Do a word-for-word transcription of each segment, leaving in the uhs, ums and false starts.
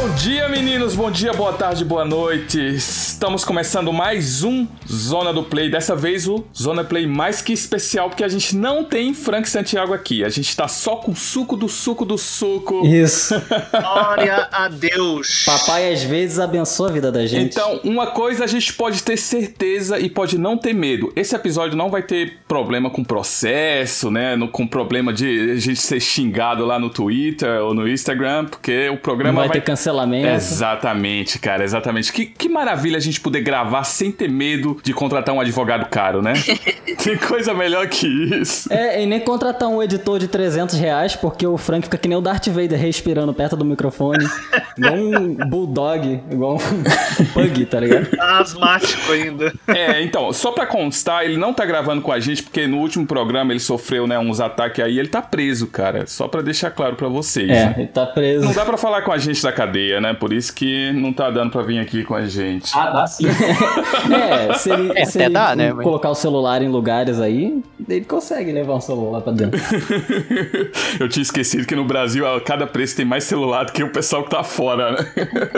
Bom dia, meninos, bom dia, boa tarde, boa noite. Estamos começando mais um Zona do Play. Dessa vez o Zona Play mais que especial, porque a gente não tem Frank Santiago aqui. A gente tá só com suco do suco do suco. Isso. Glória a Deus. Papai às vezes abençoa a vida da gente. Então, uma coisa a gente pode ter certeza e pode não ter medo. Esse episódio não vai ter problema com processo, né? No, com problema de a gente ser xingado lá no Twitter ou no Instagram, porque o programa não vai, vai... ter cancelamento. Exatamente, cara, exatamente. Que, que maravilha a gente poder gravar sem ter medo de contratar um advogado caro, né? Tem coisa melhor que isso. É, e nem contratar um editor de trezentos reais, porque o Frank fica que nem o Darth Vader respirando perto do microfone. Igual um bulldog, igual um pug, tá ligado? Asmático ainda. É, então, só pra constar, ele não tá gravando com a gente, porque no último programa ele sofreu, né, uns ataques aí, ele tá preso, cara. Só pra deixar claro pra vocês. É, né? ele tá preso. Não dá pra falar com a gente da cadeia, né? Por isso que não tá dando pra vir aqui com a gente. Ah, dá sim. É, se ele, É, se até ele dá, né, colocar o celular em lugares aí, ele consegue levar um celular pra dentro. Eu tinha esquecido que no Brasil a cada preço tem mais celular do que o pessoal que tá fora, né?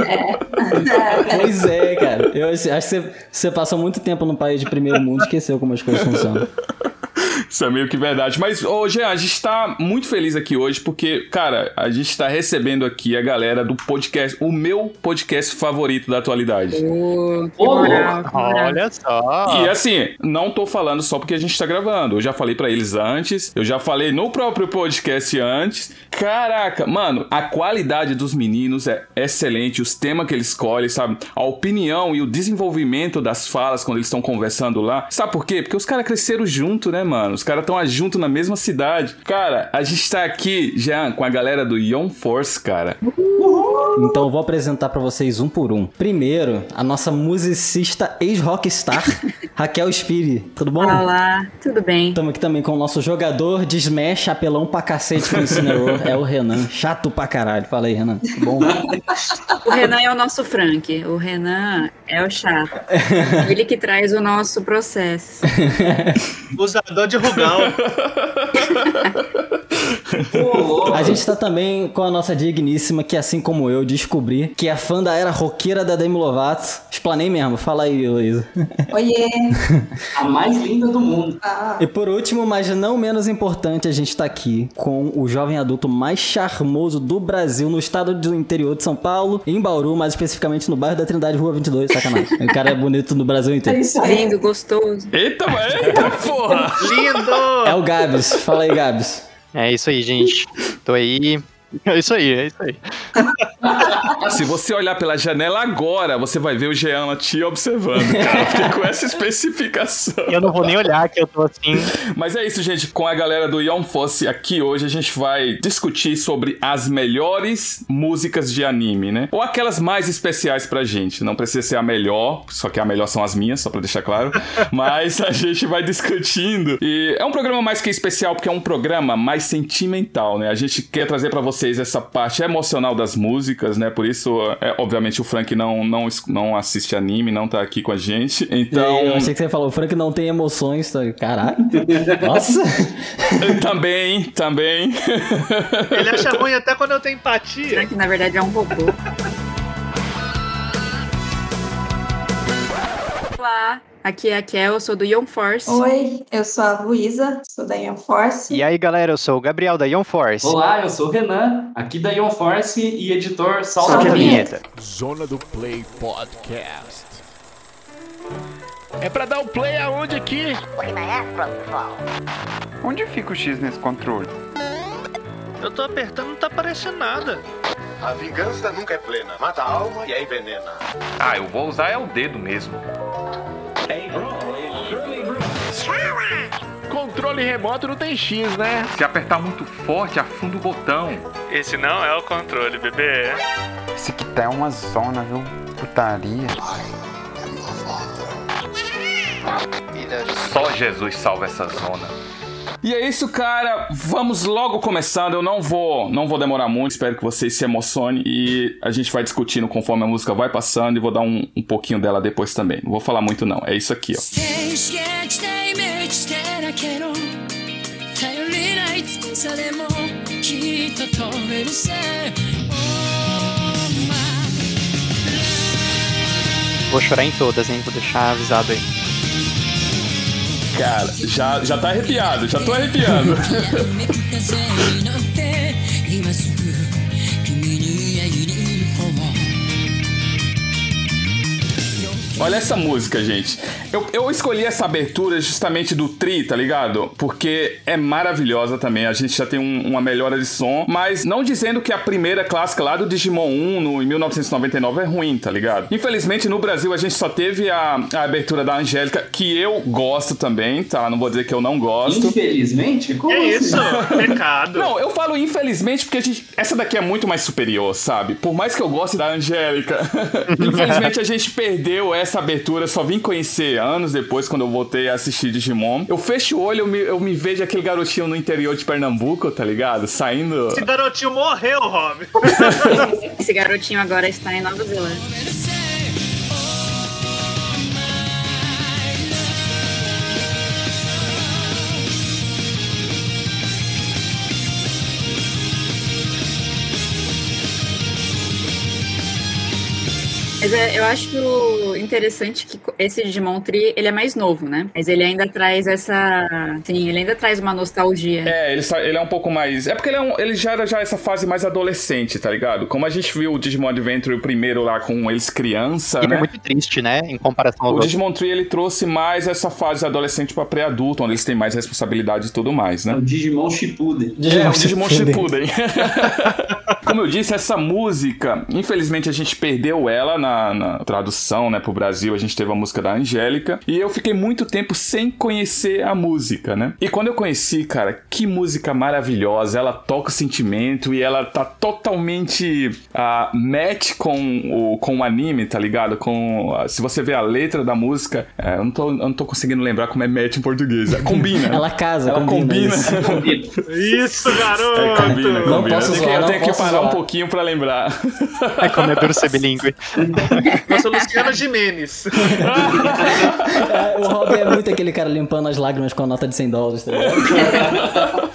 Pois é, cara. Eu acho que você, você passou muito tempo num país de primeiro mundo e esqueceu como as coisas funcionam. Isso é meio que verdade. Mas, ô, Jean, a gente tá muito feliz aqui hoje porque, cara, a gente tá recebendo aqui a galera do podcast, o meu podcast favorito da atualidade. Oh, que moral, que moral. Olha só. E assim, não tô falando só porque a gente tá gravando. Eu já falei pra eles antes, eu já falei no próprio podcast antes. Caraca, mano, a qualidade dos meninos é excelente, os temas que eles escolhem, sabe? A opinião e o desenvolvimento das falas quando eles estão conversando lá. Sabe por quê? Porque os caras cresceram junto, né, mano? Os caras estão junto na mesma cidade. Cara, a gente tá aqui, Jean, com a galera do Young Force, cara. Então eu vou apresentar pra vocês um por um. Primeiro, a nossa musicista ex-rockstar, Raquel Spiri. Tudo bom? Olá, tudo bem? Estamos aqui também com o nosso jogador de Smash, apelão pra cacete com o Incineroar, é o Renan. Chato pra caralho. Fala aí, Renan. Tudo bom? O Renan é o nosso Frank. O Renan é o chato. Ele que traz o nosso processo. Usador de Rugal. A gente tá também com a nossa digníssima, que assim como eu, descobri que é fã da era roqueira da Demi Lovato. Explanei mesmo. Fala aí, Luísa. Oiê! A mais linda do mundo. Ah, E por último, mas não menos importante, a gente tá aqui com o jovem adulto mais charmoso do Brasil, no estado do interior de São Paulo, em Bauru, mais especificamente no bairro da Trindade, Rua vinte e dois, sacanagem. O cara é bonito no Brasil é inteiro. isso aí. Lindo, gostoso. Eita, eita, porra! Lindo! É o Gabs. Fala aí, Gabs. É isso aí, gente. Tô aí. É isso aí, é isso aí. Se você olhar pela janela agora, você vai ver o Jean te observando, cara. Porque com essa especificação. Eu não vou nem olhar que eu tô assim. Mas é isso, gente. Com a galera do Young Force aqui hoje, a gente vai discutir sobre as melhores músicas de anime, né? Ou aquelas mais especiais pra gente. Não precisa ser a melhor, só que a melhor são as minhas, só pra deixar claro. Mas a gente vai discutindo. E é um programa mais que especial, porque é um programa mais sentimental, né? A gente quer trazer pra vocês essa parte emocional das músicas, né? Por isso, é, obviamente, o Frank não, não, não assiste anime, não tá aqui com a gente. Então... Eu achei que você falou, o Frank não tem emoções. Tá? Caralho. Nossa. Também, também. Ele acha ruim até quando eu tenho empatia. Frank, na verdade, é um robô. Olá, aqui é a Kel, eu sou do Young Force. Oi, eu sou a Luísa, sou da Young Force. E aí, galera, eu sou o Gabriel da Young Force. Olá, eu sou o Renan, aqui da Young Force e editor Salta Solta a vinheta. Zona do Play Podcast. É pra dar o play aonde aqui? Onde fica o X nesse controle? Eu tô apertando, não tá aparecendo nada. A vingança nunca é plena. Mata a alma e a envenena. Ah, eu vou usar é o dedo mesmo. Controle remoto não tem X, né? Se apertar muito forte, afunda o botão. Esse não é o controle, bebê. Esse aqui tá uma zona, viu? Putaria. Só Jesus salva essa zona. E é isso, cara. Vamos logo começando. Eu não vou, não vou demorar muito. Espero que vocês se emocionem. E a gente vai discutindo conforme a música vai passando. E vou dar um, um pouquinho dela depois também. Não vou falar muito, não. É isso aqui, ó. Vou chorar em todas, hein? Vou deixar avisado aí. Cara, já, já tá arrepiado, já tô arrepiando. Olha essa música, gente. Eu, eu escolhi essa abertura justamente do Tri, tá ligado? Porque é maravilhosa também. A gente já tem um, uma melhora de som, mas não dizendo que a primeira clássica lá do Digimon um, no, em mil novecentos e noventa e nove, é ruim, tá ligado? Infelizmente, no Brasil, a gente só teve a, a abertura da Angélica, que eu gosto também, tá? Não vou dizer que eu não gosto. Infelizmente? Como é assim? isso? Pecado. Não, eu falo infelizmente porque a gente, essa daqui é muito mais superior, sabe? Por mais que eu goste da Angélica, infelizmente a gente perdeu essa abertura, só vim conhecer anos depois, quando eu voltei a assistir Digimon. Eu fecho o olho, eu me, eu me vejo aquele garotinho no interior de Pernambuco, tá ligado? Saindo... Esse garotinho morreu, Rob. Esse garotinho agora está em Nova Zelândia. Mas é, eu acho interessante que esse Digimon Tri, ele é mais novo, né? Mas ele ainda traz essa... Sim, ele ainda traz uma nostalgia. É, ele, ele é um pouco mais... É porque ele, é um, ele já era já essa fase mais adolescente, tá ligado? Como a gente viu o Digimon Adventure, o primeiro lá com eles criança, ele né? é muito triste, né? Em comparação ao O outro. Digimon Tri, ele trouxe mais essa fase adolescente pra pré-adulto, onde eles têm mais responsabilidade e tudo mais, né? É o Digimon Shippuden. É, o Digimon Shippuden. Como eu disse, essa música, infelizmente a gente perdeu ela na Na, na tradução, né, pro Brasil. A gente teve a música da Angélica e eu fiquei muito tempo sem conhecer a música, né? E quando eu conheci, cara, que música maravilhosa. Ela toca o sentimento e ela tá totalmente uh, match com o, com o anime, tá ligado? Com, uh, se você vê a letra da música, uh, eu, não tô, eu não tô conseguindo lembrar como é match em português. É, combina. Ela casa, ela combina. Combina. Isso, garoto! É, combina, Não combina. posso eu tenho zoar, que, eu não tenho que posso parar zoar. um pouquinho pra lembrar. É como é duro ser bilíngue. Nossa, Luciana Gimenez. É, o Rob é muito aquele cara limpando as lágrimas com a nota de cem dólares, tá ligado?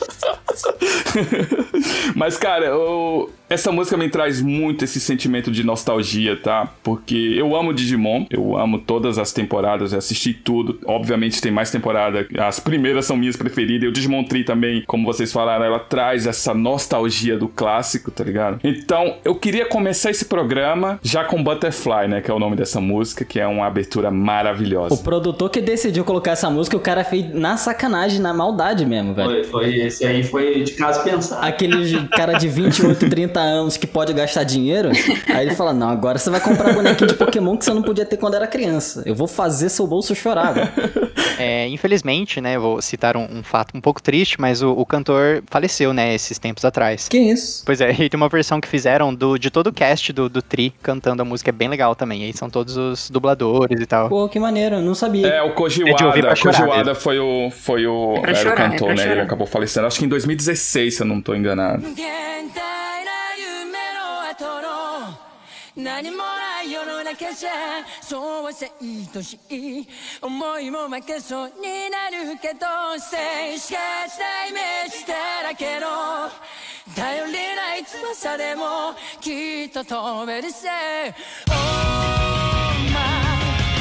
Mas, cara, eu... essa música me traz muito esse sentimento de nostalgia, tá? Porque eu amo Digimon, eu amo todas as temporadas, eu assisti tudo. Obviamente tem mais temporada, as primeiras são minhas preferidas. E o Digimon Tri também, como vocês falaram, ela traz essa nostalgia do clássico, tá ligado? Então, eu queria começar esse programa já com Butterfly, né? Que é o nome dessa música, que é uma abertura maravilhosa. O produtor que decidiu colocar essa música, o cara fez na sacanagem, na maldade mesmo, velho. Foi, foi, esse aí foi de caso pensado. Aquele cara de vinte e oito, trinta anos que pode gastar dinheiro, aí ele fala, não, agora você vai comprar bonequinho de Pokémon que você não podia ter quando era criança. Eu vou fazer seu bolso chorar, velho. É, infelizmente, né, eu vou citar um, um fato um pouco triste, mas o, o cantor faleceu, né, esses tempos atrás. Que isso? Pois é, e tem uma versão que fizeram do, de todo o cast do, do Tri cantando a música, é bem legal também. Aí são todos os dubladores e tal. Pô, que maneiro, não sabia. É, o Koji É de ouvir pra Wada, chorar Koji Wada mesmo. foi o, foi o É pra era chorar, o cantor, é pra né? chorar. Ele acabou falecendo, acho que em dois mil e dezesseis, se eu não tô enganado. 何もない世の中じゃそうして愛しい思いも負けそうになるけど静止化したイメージだらけの頼りない翼でもきっと飛べるぜ Oh my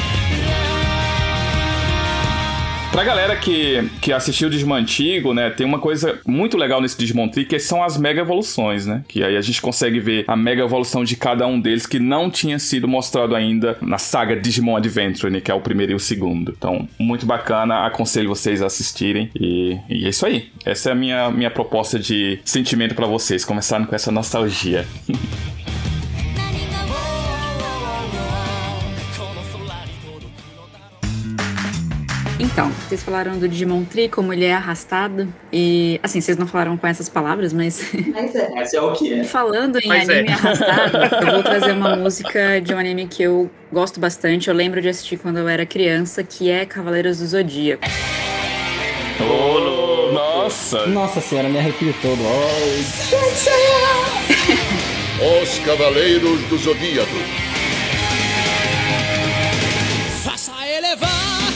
Pra galera que, que assistiu o Digimon antigo, né, tem uma coisa muito legal nesse Digimon Tri, que são as mega evoluções, né, que aí a gente consegue ver a mega evolução de cada um deles, que não tinha sido mostrado ainda na saga Digimon Adventure, né, que é o primeiro e o segundo. Então, muito bacana, aconselho vocês a assistirem, e, e é isso aí. Essa é a minha, minha proposta de sentimento pra vocês, começando com essa nostalgia. Então, vocês falaram do Digimon Tri, como ele é arrastado. E, assim, vocês não falaram com essas palavras, mas... Mas é. Essa é o que é. Falando em Mas anime é. arrastado, eu vou trazer uma música de um anime que eu gosto bastante. Eu lembro de assistir quando eu era criança, que é Cavaleiros do Zodíaco. Oh, nossa! Nossa senhora, me arrepio todo. Os Cavaleiros do Zodíaco. Faça elevar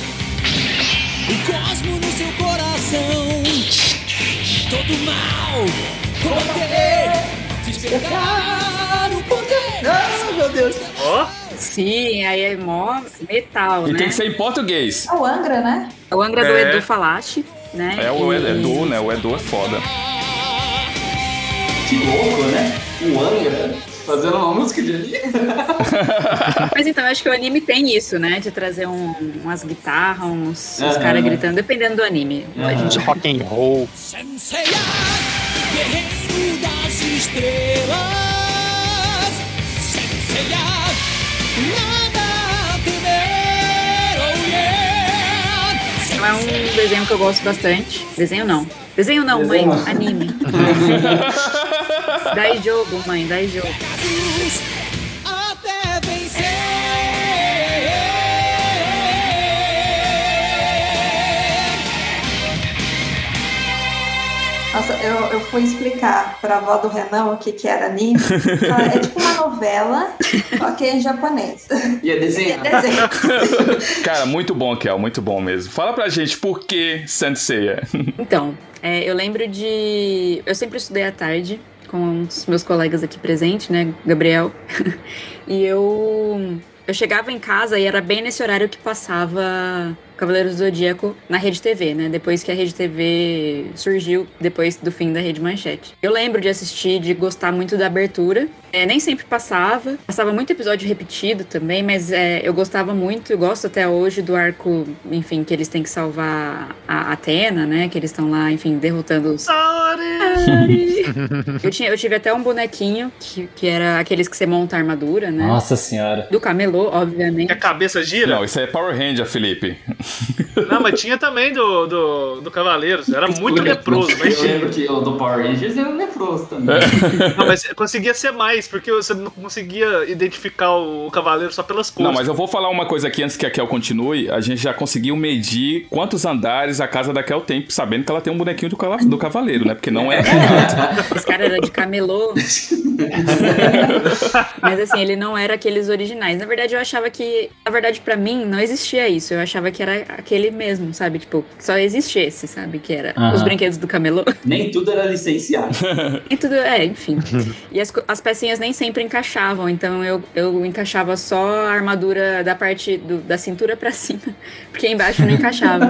o cosmo no seu coração. Todo mal combater, despertar o poder. Ah, meu Deus. Ó, Sim, aí é mó metal, E né? tem que ser em português. É o Angra, né? O Angra do É. Edu Falache, né? É o E- Edu, né? O Edu é foda. Que louco, né? O Angra fazendo uma música de anime. Mas então, eu acho que o anime tem isso, né? De trazer um- umas guitarras, uns, uns Aham. caras gritando, dependendo do anime. A gente Rock and roll. Senseiya, guerreiro das estrelas. Senseiya, nada a temer, oh yeah. Não é um desenho que eu gosto bastante. Desenho não. Desenho não, Desenho mãe. não. Anime. Dai jogo, mãe. Dai jogo. Até vencer. Nossa, eu, eu fui explicar pra avó do Renan o que, que era anime. Ela, é tipo uma novela, só que é em japonês. E é desenhado. E é desenho. Cara, muito bom, Kel, muito bom mesmo. Fala pra gente por que Saint Seiya. Então, é, eu lembro de... Eu sempre estudei à tarde com os meus colegas aqui presentes, né? Gabriel. E eu... Eu chegava em casa e era bem nesse horário que passava Cavaleiros do Zodíaco na Rede T V, né? Depois que a Rede T V surgiu, depois do fim da Rede Manchete. Eu lembro de assistir, de gostar muito da abertura. É, nem sempre passava. Passava muito episódio repetido também, mas é, eu gostava muito, eu gosto até hoje do arco, enfim, que eles têm que salvar a Athena, né? Que eles estão lá, enfim, derrotando os... eu, tinha, eu tive até um bonequinho, que, que era aqueles que você monta a armadura, né? Nossa senhora. Do camelô, obviamente. Que a cabeça gira? Não, isso aí é Power Ranger, Felipe. Não, mas tinha também do, do, do Cavaleiros. Era muito leproso, mas Eu tinha. lembro que o do Power Rangers era leproso também. Não, mas conseguia ser mais, porque você não conseguia identificar o Cavaleiro só pelas cores. Não, mas eu vou falar uma coisa aqui antes que a Kel continue. A gente já conseguiu medir quantos andares a casa da Kel tem, sabendo que ela tem um bonequinho do, cala- do cavaleiro, né? Porque não é barato. Esse cara era de camelô. Mas assim, ele não era aqueles originais. Na verdade, eu achava que... Na verdade, pra mim, não existia isso. Eu achava que era aquele mesmo, sabe? Tipo, só existia esse, sabe? Que era Aham. os brinquedos do camelô. Nem tudo era licenciado. E tudo, é, enfim. E as, co- as pecinhas nem sempre encaixavam, então eu, eu encaixava só a armadura da parte do- da cintura pra cima, porque embaixo não encaixava.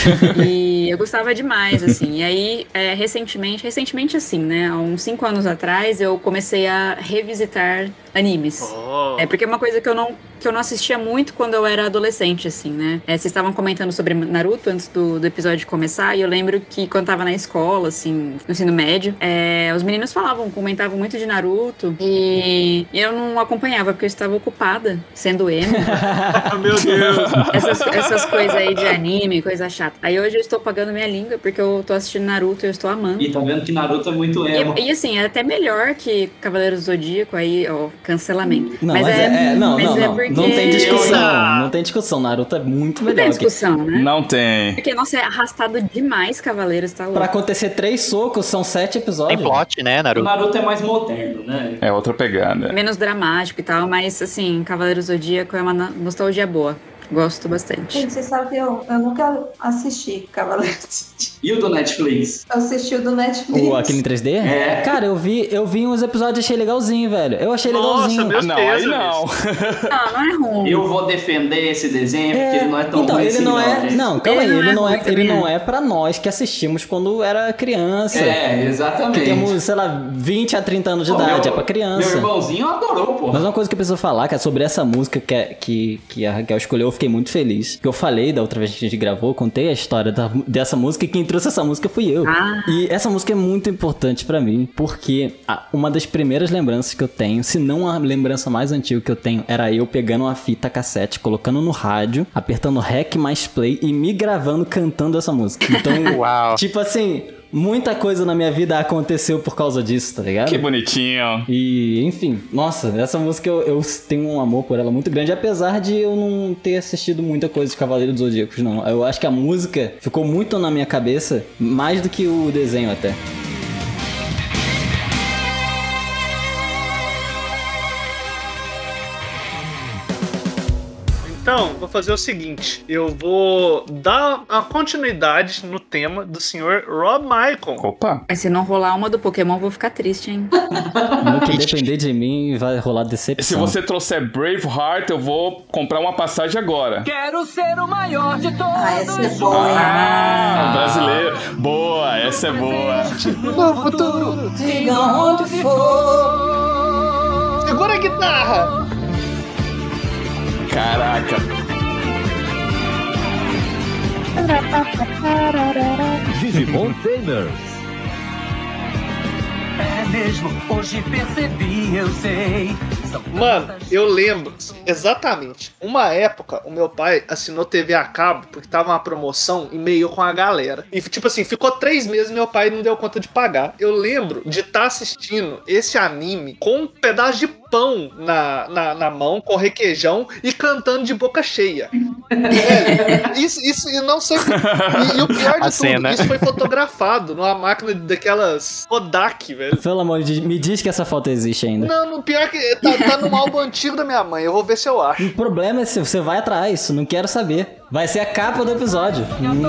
E eu gostava demais, assim. E aí, é, recentemente, recentemente assim, né, há uns cinco anos atrás, eu comecei a revisitar animes. É, porque é uma coisa que eu não, que eu não assistia muito quando eu era adolescente, assim, né. É, vocês estavam comentando sobre Naruto antes do, do episódio começar, e eu lembro que quando tava na escola, assim, no ensino médio, é, os meninos falavam, comentavam muito de Naruto, e eu não acompanhava, porque eu estava ocupada, sendo emo. Meu Deus! Essas, essas coisas aí de anime, coisa chata. Aí hoje eu estou pagando minha língua, porque eu tô assistindo Naruto e eu estou amando. E tá vendo que Naruto é muito emo. E, e assim, é até melhor que Cavaleiros do Zodíaco, aí, ó, cancelamento. Não, mas, é, é- não, mas não, é não. porque- Não tem discussão. Não tem discussão. Naruto é muito Não melhor. tem discussão, né? Não tem. Porque, nossa, é arrastado demais Cavaleiros, tá louco. Pra acontecer três socos, são sete episódios. Tem plot, né, O Naruto? Naruto é mais moderno, né? É outra pegada. Menos dramático e tal, mas, assim, Cavaleiros do Zodíaco é uma na- nostalgia boa. Gosto bastante. Gente, você sabe que eu, eu nunca assisti Cavaleiros. E o do Netflix? Eu assisti o do Netflix. O, aquele em três D? É. Cara, eu vi, eu vi uns episódios e achei legalzinho, velho. Eu achei Nossa, legalzinho. meus Não, aí pesos. não. Não, não é ruim. Eu vou defender esse desenho porque ele não é tão então, ruim ele assim, não é. gente. Não, calma Ele aí, não ele é não é, ruim ele também, não é. é pra nós que assistimos quando era criança. É, exatamente. Que temos, sei lá, vinte a trinta anos de Pô, idade, meu- é pra criança. Meu irmãozinho adorou, pô. Mas uma coisa que eu preciso falar, que é sobre essa música que, é- que, que a Raquel escolheu, eu fiquei muito feliz. Que eu falei da outra vez que a gente gravou, eu contei a história da- dessa música e quem trouxe essa música fui eu. Ah. E essa música é muito importante pra mim, porque a- uma das primeiras lembranças que eu tenho, se não a lembrança mais antiga que eu tenho, era eu pegando uma fita cassete, colocando no rádio, apertando REC mais play e me gravando cantando essa música. Então, Uau. tipo assim, muita coisa na minha vida aconteceu por causa disso, tá ligado? Que bonitinho. E, enfim, nossa, essa música eu, eu tenho um amor por ela muito grande, apesar de eu não ter assistido muita coisa de Cavaleiros dos Zodíacos, não. Eu acho que a música ficou muito na minha cabeça, mais do que o desenho até. Então, vou fazer o seguinte. Eu vou dar a continuidade no tema do senhor Rob Michael. Opa! Mas se não rolar uma do Pokémon, eu vou ficar triste, hein? No que depender de mim, vai rolar decepção. Se você trouxer Braveheart, eu vou comprar uma passagem agora. Quero ser o maior de todos. Ah, essa é boa, hein? Ah, brasileiro. Boa, essa é boa. No futuro, diga onde for. Segura a guitarra. Caraca. Digimon Tamers. É mesmo, hoje percebi, eu sei. Mano, eu lembro exatamente. Uma época, o meu pai assinou T V a cabo porque tava uma promoção e meio com a galera. E tipo assim, ficou três meses e meu pai não deu conta de pagar. Eu lembro de estar tá assistindo esse anime com um pedaço de pão na, na, na mão, com requeijão e cantando de boca cheia. É, isso, isso, eu não sei. E, e o pior de A tudo, cena. isso foi fotografado numa máquina daquelas Kodak, velho. Pelo amor de Deus, me diz que essa foto existe ainda. Não, no pior que tá, tá num álbum antigo da minha mãe. Eu vou ver se eu acho. O problema é se você vai atrás, não quero saber. Vai ser a capa do episódio.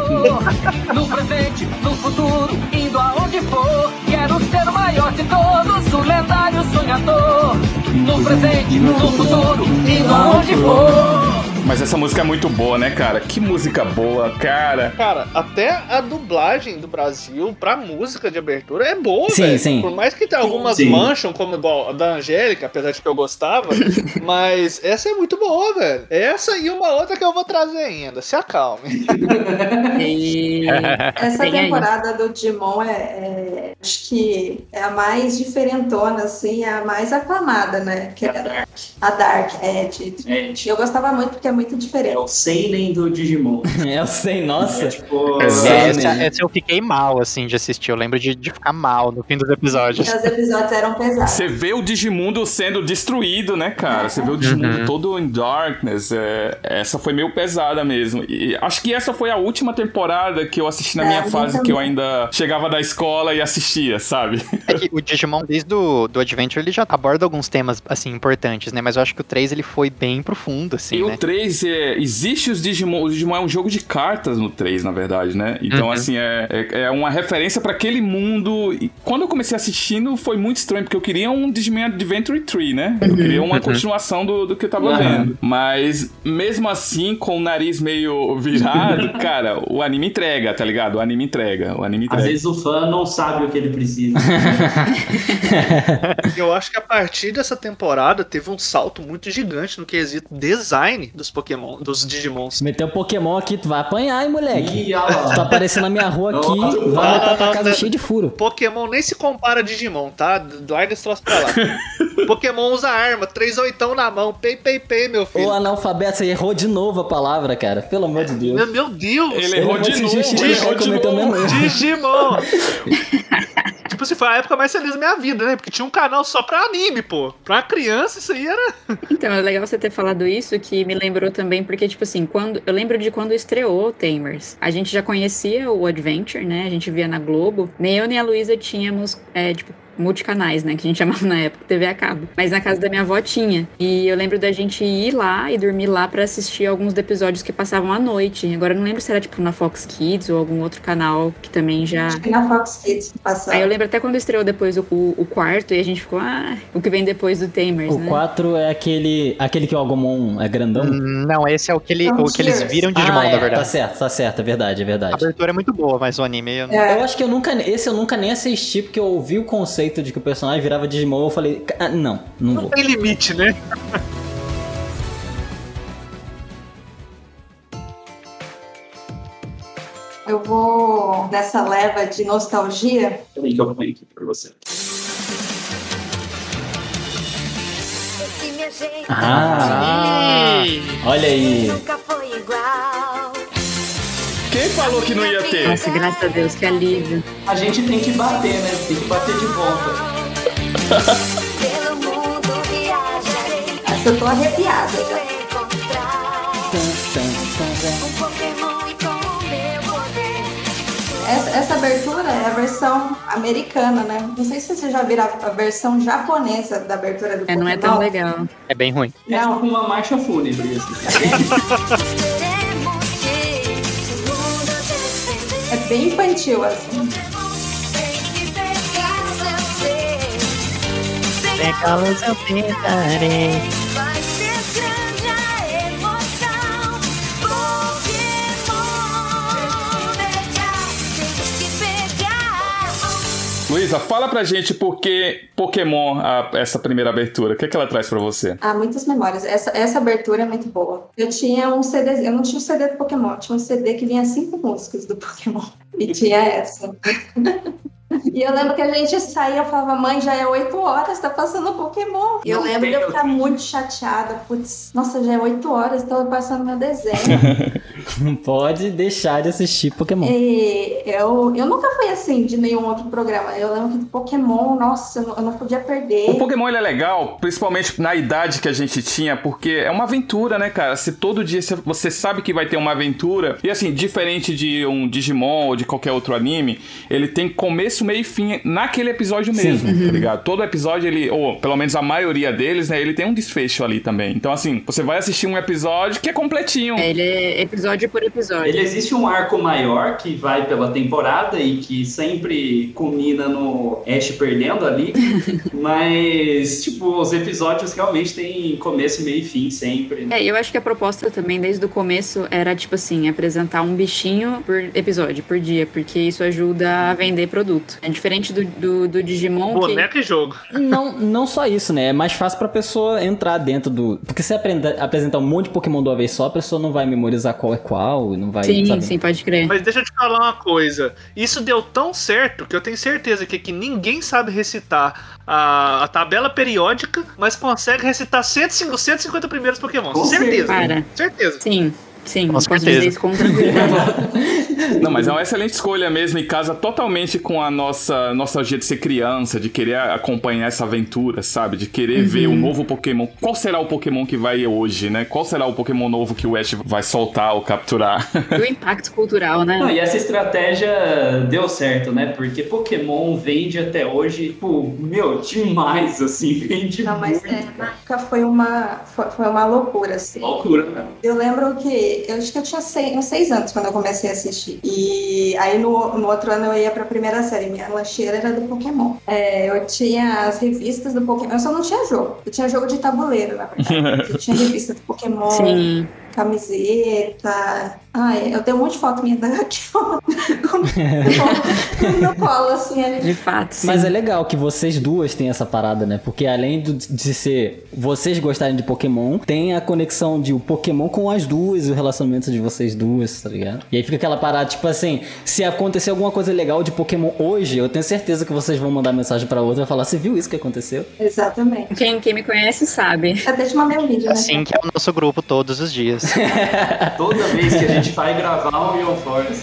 No presente, no futuro, indo aonde for. Quero ser o maior de todos, o lendário sonhador. No presente, no futuro, indo aonde for. Mas essa música é muito boa, né, cara? Que música boa, cara. Cara, até a dublagem do Brasil pra música de abertura é boa, Sim, velho. sim. Por mais que tenha algumas Sim. mancham, como igual a da Angélica, apesar de que eu gostava, mas essa é muito boa, velho. Essa e uma outra que eu vou trazer ainda. Se acalme. E... Essa Tem aí. temporada do Digimon é, é- acho que é a mais diferentona, assim, é a mais aclamada, né? Que é a Dark. A Dark, é, de, É, eu gostava muito porque é muito é diferente. o seinen do Digimon. Eu sei, nossa. É tipo... Exato. É, essa, né? essa eu fiquei mal, assim, de assistir. Eu lembro de, de ficar mal no fim dos episódios. Os episódios eram pesados. Você vê o Digimundo sendo destruído, né, cara? Você vê o Digimundo Uhum. todo em darkness. É, essa foi meio pesada mesmo. E acho que essa foi a última temporada que eu assisti na É, minha eu fase também. que eu ainda chegava da escola e assistia, sabe? É que o Digimon, desde o do Adventure, ele já aborda alguns temas, assim, importantes, né? Mas eu acho que o três, ele foi bem profundo, assim, E né? o três, é, existe os Digimon. O Digimon é um jogo de cartas no três, na verdade, né? Então, Uhum. assim, é, é, é uma referência pra aquele mundo. E quando eu comecei assistindo, foi muito estranho, porque eu queria um Digimon Adventure três, né? Eu queria uma Uhum. continuação do, do que eu tava Uhum. vendo. Mas, mesmo assim, com o nariz meio virado, cara, o anime entrega, tá ligado? O anime entrega. O anime Às entrega. vezes o fã não sabe o que ele precisa. Eu acho que a partir dessa temporada teve um salto muito gigante no quesito design dos Pokémon, dos Digimons. Meteu um Pokémon aqui, tu vai apanhar, hein, moleque? Ih, olha lá. Tu tá aparecendo na minha rua aqui, Não, não, vai voltar não, pra não, casa não. cheio de furo. Pokémon nem se compara a Digimon, tá? Larga esse troço pra lá. Pokémon usa arma, três oitão na mão, pei, pei, pei, meu Ô, filho. analfabeto, você errou de novo a palavra, cara. Pelo amor de Deus. Meu, meu Deus! Ele errou não de vai se novo, justificar, errou de cometeu o novo. mesmo erro. Digimon! Tipo assim, foi a época mais feliz da minha vida, né? Porque tinha um canal só pra anime, pô. Pra criança, isso aí era... Então, é legal você ter falado isso, que me lembrou também, porque, tipo assim, quando eu lembro de quando estreou o Tamers. A gente já conhecia o Adventure, né? A gente via na Globo. Nem eu nem a Luísa tínhamos, é, tipo, multicanais, né? Que a gente chamava na época, T V a cabo. Mas na casa da minha avó tinha. E eu lembro da gente ir lá e dormir lá pra assistir alguns dos episódios que passavam à noite. Agora eu não lembro se era, tipo, na Fox Kids ou algum outro canal que também já... Acho que na Fox Kids passava. Aí eu lembro até quando estreou depois o, o, o quarto e a gente ficou, ah, o que vem depois do Tamers, O né? quatro é aquele, aquele que o Agumon é grandão? Não, esse é o que, ele, São o que eles Tears. viram Digimon, ah, é, na tá verdade. certo, tá certo, é verdade, é A verdade. abertura é muito boa, mas o anime... Eu não... É. Eu acho que eu nunca, esse eu nunca nem assisti, porque eu ouvi o conceito de que o personagem virava Digimon, eu falei, ah, não, não vou. Tem limite, né? Eu vou nessa leva de nostalgia. Peraí que eu ponho aqui pra você. Ah, olha aí. Nunca foi igual. Quem falou que não ia ter? Nossa, graças a Deus, que alívio. A gente tem que bater, né? Tem que bater de volta. Pelo mundo viajarei. Acho que eu tô arrepiada já. Encontrar um Pokémon e com o meu poder. Essa, essa abertura é a versão americana, né? Não sei se vocês já viram a versão japonesa da abertura do É, Pokémon. não é tão legal. É bem ruim. É Não. tipo uma marcha fúnebre, assim. É bem infantil, assim. Pegá-los eu tentarei. Luísa, fala pra gente por que Pokémon, a, essa primeira abertura. O que, é que ela traz pra você? Ah, muitas memórias. Essa, essa abertura é muito boa. Eu tinha um C D, eu não tinha um C D do Pokémon, eu tinha um C D que vinha cinco músicas do Pokémon. E tinha essa. E eu lembro que a gente saía e falava, mãe, já é oito horas, tá passando Pokémon. E eu Não lembro tem de eu ficar outro. muito chateada. Putz, nossa, já é oito horas, tô passando meu desenho. Não pode deixar de assistir Pokémon. E eu, eu nunca fui assim de nenhum outro programa. Eu lembro que de Pokémon, nossa, eu não, eu não podia perder. O Pokémon ele é legal, principalmente na idade que a gente tinha, porque é uma aventura, né, cara? Se todo dia você sabe que vai ter uma aventura, e assim, diferente de um Digimon ou de qualquer outro anime, ele tem começo, meio e fim naquele episódio mesmo, Sim. tá ligado? Todo episódio, ele, ou pelo menos a maioria deles, né, ele tem um desfecho ali também. Então, assim, você vai assistir um episódio que é completinho. É, ele é episódio por episódio. Ele existe um arco maior que vai pela temporada e que sempre culmina no Ash perdendo ali, mas, tipo, os episódios realmente têm começo, meio e fim sempre. É, eu acho que a proposta também, desde o começo, era, tipo assim, apresentar um bichinho por episódio, por dia, porque isso ajuda a vender produto. É diferente do, do, do Digimon, Boneco e jogo. Não, não só isso, né? É mais fácil pra pessoa entrar dentro do... Porque se aprenda, apresentar um monte de Pokémon de uma vez só, a pessoa não vai memorizar qual é qual, não vai... Sim, sabe? sim, pode crer. Mas deixa eu te falar uma coisa. Isso deu tão certo que eu tenho certeza que, que ninguém sabe recitar a, a tabela periódica, mas consegue recitar cento e cinquenta, cento e cinquenta primeiros Pokémon. Com Certeza. Para. Certeza. Sim, sim, Com posso certeza. dizer isso com tranquilidade. Não, mas é uma excelente escolha mesmo e casa totalmente com a nossa nostalgia de ser criança, de querer acompanhar essa aventura, sabe? De querer Uhum. ver um novo Pokémon. Qual será o Pokémon que vai hoje, né? Qual será o Pokémon novo que o Ash vai soltar ou capturar? E o impacto cultural, né? Não, e essa estratégia deu certo, né? Porque Pokémon vende até hoje, tipo, meu, demais, assim, vende Não, mas muito. é, na época foi uma, foi, foi uma loucura, assim. Loucura, né? Eu lembro que, eu acho que eu tinha seis, uns seis anos quando eu comecei a assistir. E aí no, no outro ano eu ia pra primeira série, minha lancheira era do Pokémon. É, eu tinha as revistas do Pokémon, eu só não tinha jogo. Eu tinha jogo de tabuleiro, na verdade. Eu tinha revista do Pokémon, Sim. camiseta. Ai, eu tenho um monte de foto minha aqui no colo, assim. a gente- De fato, sim. Mas é legal que vocês duas têm essa parada, né? Porque além do- de ser vocês gostarem de Pokémon, tem a conexão de o Pokémon com as duas, o relacionamento de vocês duas, tá ligado? E aí fica aquela parada, tipo assim, se acontecer alguma coisa legal de Pokémon hoje, eu tenho certeza que vocês vão mandar mensagem pra outra e falar, você viu isso que aconteceu? Exatamente. Quem, quem me conhece sabe. Até te mandei um vídeo, né? Assim que é o nosso grupo todos os dias. Toda vez que a gente vai gravar um Ion Force.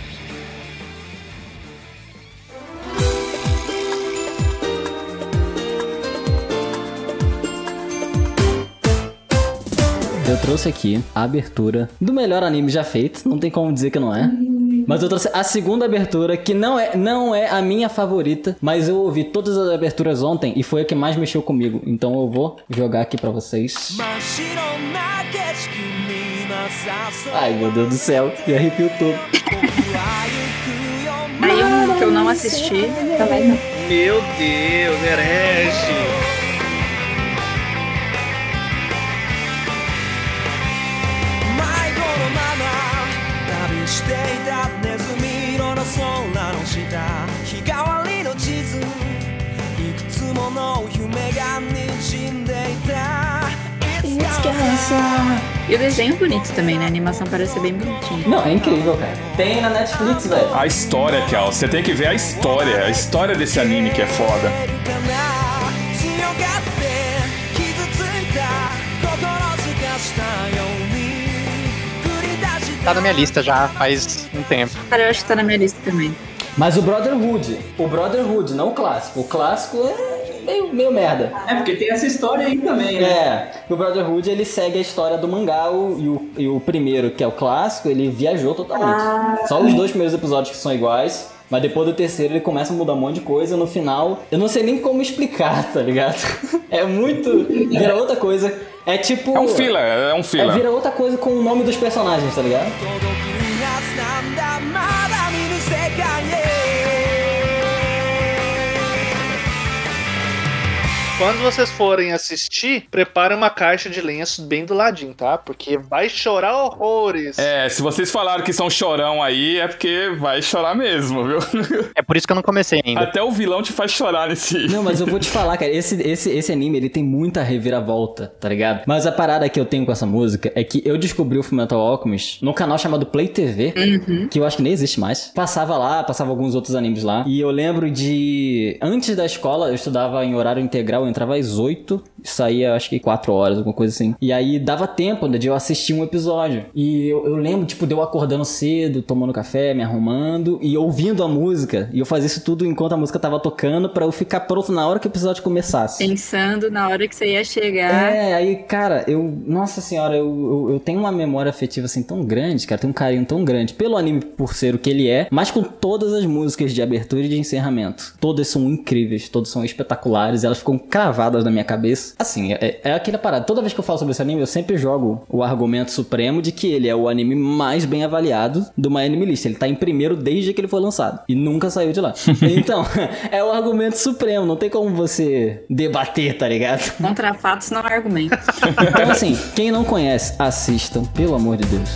Eu trouxe aqui a abertura do melhor anime já feito, não tem como dizer que não é. Mas eu trouxe a segunda abertura, que não é, não é a minha favorita, mas eu ouvi todas as aberturas ontem e foi a que mais mexeu comigo. Então eu vou jogar aqui pra vocês. Ai, meu Deus do céu, me arrepio todo. Aí um que eu não assisti. Também não. Meu Deus, herege. していたネズミ色の空の下日替わりの地図いくつもの夢が滲んでいた E o desenho é bonito também, né? A animação parece ser bem bonitinha. Não, é incrível, cara. Tem na Netflix, velho. A história, Cal, você tem que ver a história, a história desse anime que é foda. Tá na minha lista já faz um tempo. Cara, eu acho que tá na minha lista também. Mas o Brotherhood, o Brotherhood, não o clássico. O clássico é meio, meio merda. É, porque tem essa história aí também, né? É, o Brotherhood ele segue a história do mangá o, e, o, e o primeiro, que é o clássico, ele viajou totalmente. Ah. Só os dois primeiros episódios que são iguais. Mas depois do terceiro ele começa a mudar um monte de coisa. No final, eu não sei nem como explicar, tá ligado? É muito... Vira outra coisa. É tipo... É um filler, é um filler. É, vira outra coisa com o nome dos personagens, tá ligado? Quando vocês forem assistir, prepare uma caixa de lenços bem do ladinho, tá? Porque vai chorar horrores. É, se vocês falaram que são chorão aí, é porque vai chorar mesmo, viu? É por isso que eu não comecei ainda. Até o vilão te faz chorar nesse... Não, mas eu vou te falar, cara, esse, esse, esse anime, ele tem muita reviravolta, tá ligado? Mas a parada que eu tenho com essa música é que eu descobri o Fullmetal Alchemist num canal chamado Play T V, uhum. que eu acho que nem existe mais. Passava lá, passava alguns outros animes lá. E eu lembro de... Antes da escola, eu estudava em horário integral, eu entrava às oito, saía acho que quatro horas, alguma coisa assim. E aí dava tempo, né, de eu assistir um episódio. E eu, eu lembro, tipo, de eu acordando cedo, tomando café, me arrumando e ouvindo a música. E eu fazia isso tudo enquanto a música tava tocando pra eu ficar pronto na hora que o episódio começasse. Pensando na hora que você ia chegar. É, aí, cara, eu... Nossa senhora, eu, eu, eu tenho uma memória afetiva, assim, tão grande, cara. Tenho um carinho tão grande pelo anime por ser o que ele é, mas com todas as músicas de abertura e de encerramento. Todas são incríveis, todas são espetaculares. Elas ficam cravadas na minha cabeça. Assim, é, é aquela parada. Toda vez que eu falo sobre esse anime, eu sempre jogo o argumento supremo de que ele é o anime mais bem avaliado do My Anime List. Ele tá em primeiro desde que ele foi lançado. E nunca saiu de lá. Então, é o argumento supremo. Não tem como você debater, tá ligado? Contra fatos não há argumento. Então, assim, quem não conhece, assistam, pelo amor de Deus.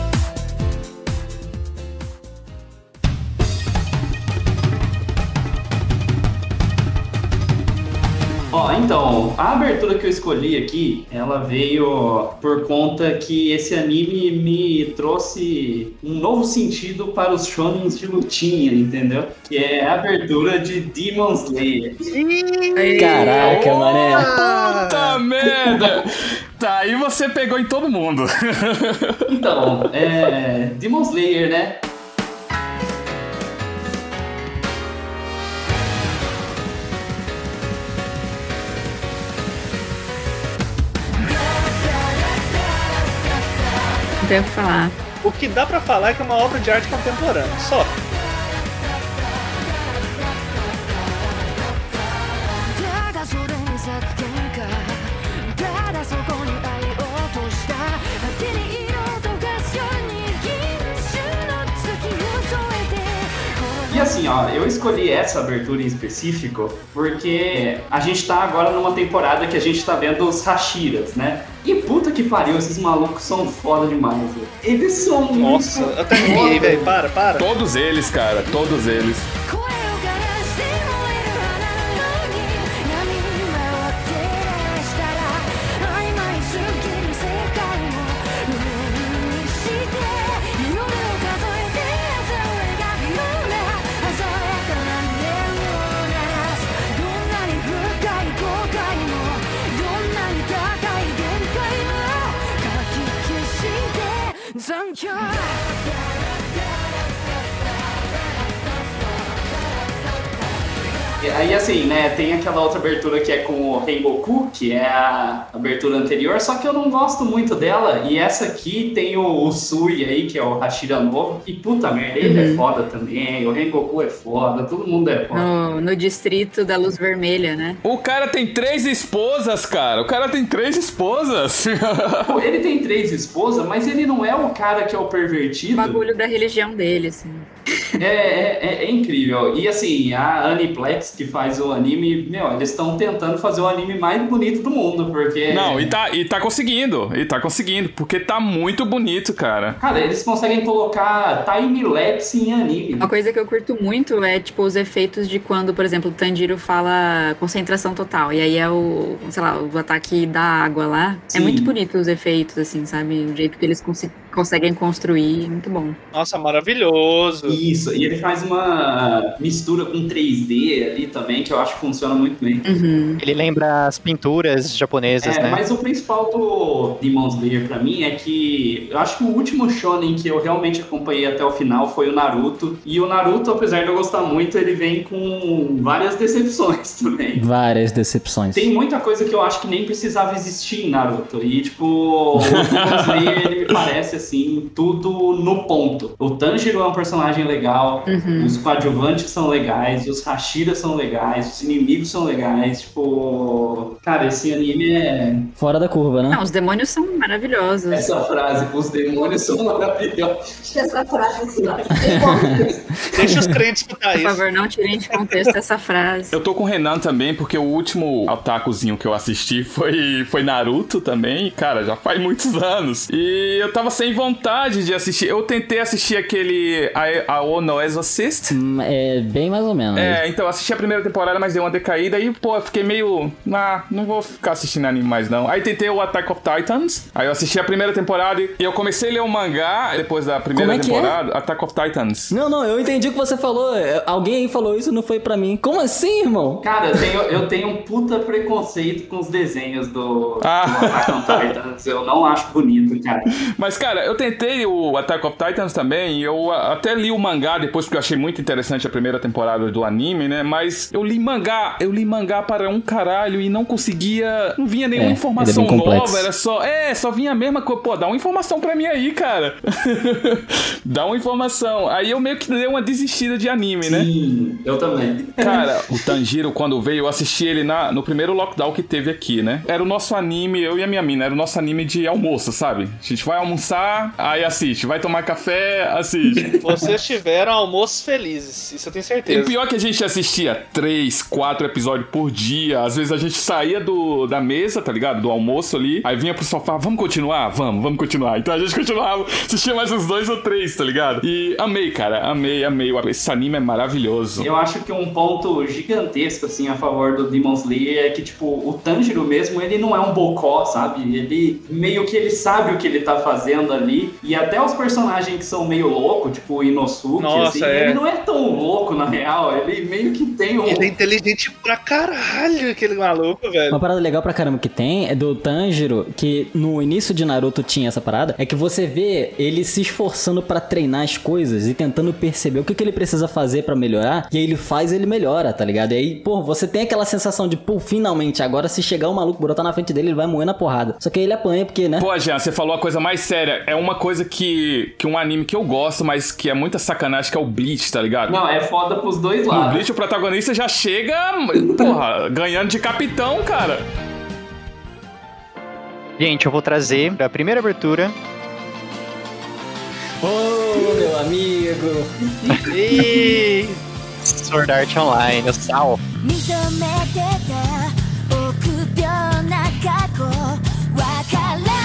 Ó, então, a abertura que eu escolhi aqui, ela veio por conta que esse anime me trouxe um novo sentido para os shonens de lutinha, entendeu? Que é a abertura de Demon Slayer. Caraca, oh, mané. Puta merda! Tá, aí você pegou em todo mundo. Então, é... Demon Slayer, né? Não tenho o que falar. O que dá pra falar é que é uma obra de arte contemporânea, só. E assim, ó, eu escolhi essa abertura em específico porque a gente tá agora numa temporada que a gente tá vendo os Hashiras, né? E puta que pariu, esses malucos são foda demais, velho. Eles são Nossa, muito eu até arrepiei, velho. Para, para. Todos eles, cara, todos eles. E aí assim, né, tem aquela outra abertura que é com o Rengoku, que é a abertura anterior, só que eu não gosto muito dela, e essa aqui tem o, o Sui aí, que é o Hashira novo, e puta merda, ele uhum. é foda também, o Rengoku é foda, todo mundo é foda. No, no distrito da Luz Vermelha, né? O cara tem três esposas, cara, o cara tem três esposas. Pô, ele tem três esposas, mas ele não é o cara que é o pervertido. O bagulho da religião dele, assim. É, é, é incrível. E assim, a Aniplex, que faz o anime, meu, eles estão tentando fazer o anime mais bonito do mundo, porque... Não, e tá, e tá conseguindo, e tá conseguindo, porque tá muito bonito, cara. Cara, eles conseguem colocar time-lapse em anime. Uma coisa que eu curto muito é, tipo, os efeitos de quando, por exemplo, o Tanjiro fala concentração total, e aí é o, sei lá, o ataque da água lá. Sim. É muito bonito os efeitos, assim, sabe? O jeito que eles cons- conseguem construir, muito bom. Nossa, maravilhoso. Isso, e ele faz uma mistura com três D ali também, que eu acho que funciona muito bem. Uhum. Ele lembra as pinturas japonesas, é, né? Mas o principal do Demon Slayer pra mim é que eu acho que o último shonen que eu realmente acompanhei até o final foi o Naruto. E o Naruto, apesar de eu gostar muito, ele vem com várias decepções também. Várias decepções. Tem muita coisa que eu acho que nem precisava existir em Naruto. E, tipo, o Demon Slayer, ele me parece, assim, assim, tudo no ponto. O Tanjiro é um personagem legal, Uhum. os coadjuvantes são legais, os Hashiras são legais, os inimigos são legais, tipo... Cara, esse anime é... Fora da curva, né? Não, os demônios são maravilhosos. Essa frase, os demônios são maravilhosos. Essa frase assim, ó. Deixa os crentes escutar Por isso. favor, não tirem de contexto essa frase. Eu tô com o Renan também, porque o último otakuzinho que eu assisti foi, foi Naruto também, cara, já faz muitos anos. E eu tava sem vontade de assistir. Eu tentei assistir aquele Ao no Exorcist. Hum, É bem mais ou menos. É, então eu assisti a primeira temporada, mas deu uma decaída e, pô, eu fiquei meio... Ah, não vou ficar assistindo anime mais, não. Aí tentei o Attack of Titans. Aí eu assisti a primeira temporada e eu comecei a ler o mangá depois da primeira Como é que temporada. É? Attack of Titans. Não, não, eu entendi o que você falou. Alguém aí falou isso, não foi pra mim. Como assim, irmão? Cara, eu tenho, eu tenho um puta preconceito com os desenhos do, Ah. do Attack on Titans. Eu não acho bonito, cara. Mas, cara, eu tentei o Attack of Titans também, e eu até li o mangá depois, porque eu achei muito interessante a primeira temporada do anime, né? Mas eu li mangá, eu li mangá para um caralho e não conseguia... Não vinha nenhuma É, informação ele é bem complexo. nova, era só... É, só vinha a mesma coisa. Pô, dá uma informação pra mim aí, cara. Dá uma informação. Aí eu meio que dei uma desistida de anime, né? Sim, eu também. Cara, o Tanjiro, quando veio, eu assisti ele na, no primeiro lockdown que teve aqui, né? Era o nosso anime, eu e a minha mina, era o nosso anime de almoço, sabe? A gente vai almoçar, aí assiste. Vai tomar café, assiste. Vocês tiveram almoços felizes, isso eu tenho E certeza. pior que a gente assistia três, quatro episódios por dia. Às vezes a gente saía do, da mesa, tá ligado? Do almoço ali. Aí vinha pro sofá, vamos continuar? Vamos, vamos continuar. Então a gente continuava, assistia mais uns dois ou três, tá ligado? E amei, cara. Amei, amei. Esse anime é maravilhoso. Eu acho que um ponto gigantesco, assim, a favor do Demon Slayer é que, tipo, o Tanjiro mesmo, ele não é um bocó, sabe? Ele, meio que ele sabe o que ele tá fazendo ali. E até os personagens que são meio loucos, tipo o Inosuke, Nossa, assim, é. ele não é tão louco, na real. Ele meio que tem um... Ele é inteligente pra caralho, aquele maluco, velho. Uma parada legal pra caramba que tem é do Tanjiro, que no início de Naruto tinha essa parada, é que você vê ele se esforçando pra treinar as coisas e tentando perceber o que, que ele precisa fazer pra melhorar, e aí ele faz, ele melhora, tá ligado? E aí, pô, você tem aquela sensação de, pô, finalmente, agora se chegar o maluco, botar na frente dele, ele vai moer na porrada. Só que aí ele apanha, porque, né? Pô, Jean, você falou a coisa mais séria. É uma coisa que, que um anime que eu gosto, mas que é muita sacanagem, que é o Bleach, tá ligado? Não, é foda pros dois No lados. Bleach, o protagonista já chega, porra, ganhando de capitão, cara. Gente, eu vou trazer a primeira abertura. Ô, meu amigo! E... Sword Art Online, o Sal. 認めてた臆病な過去わからない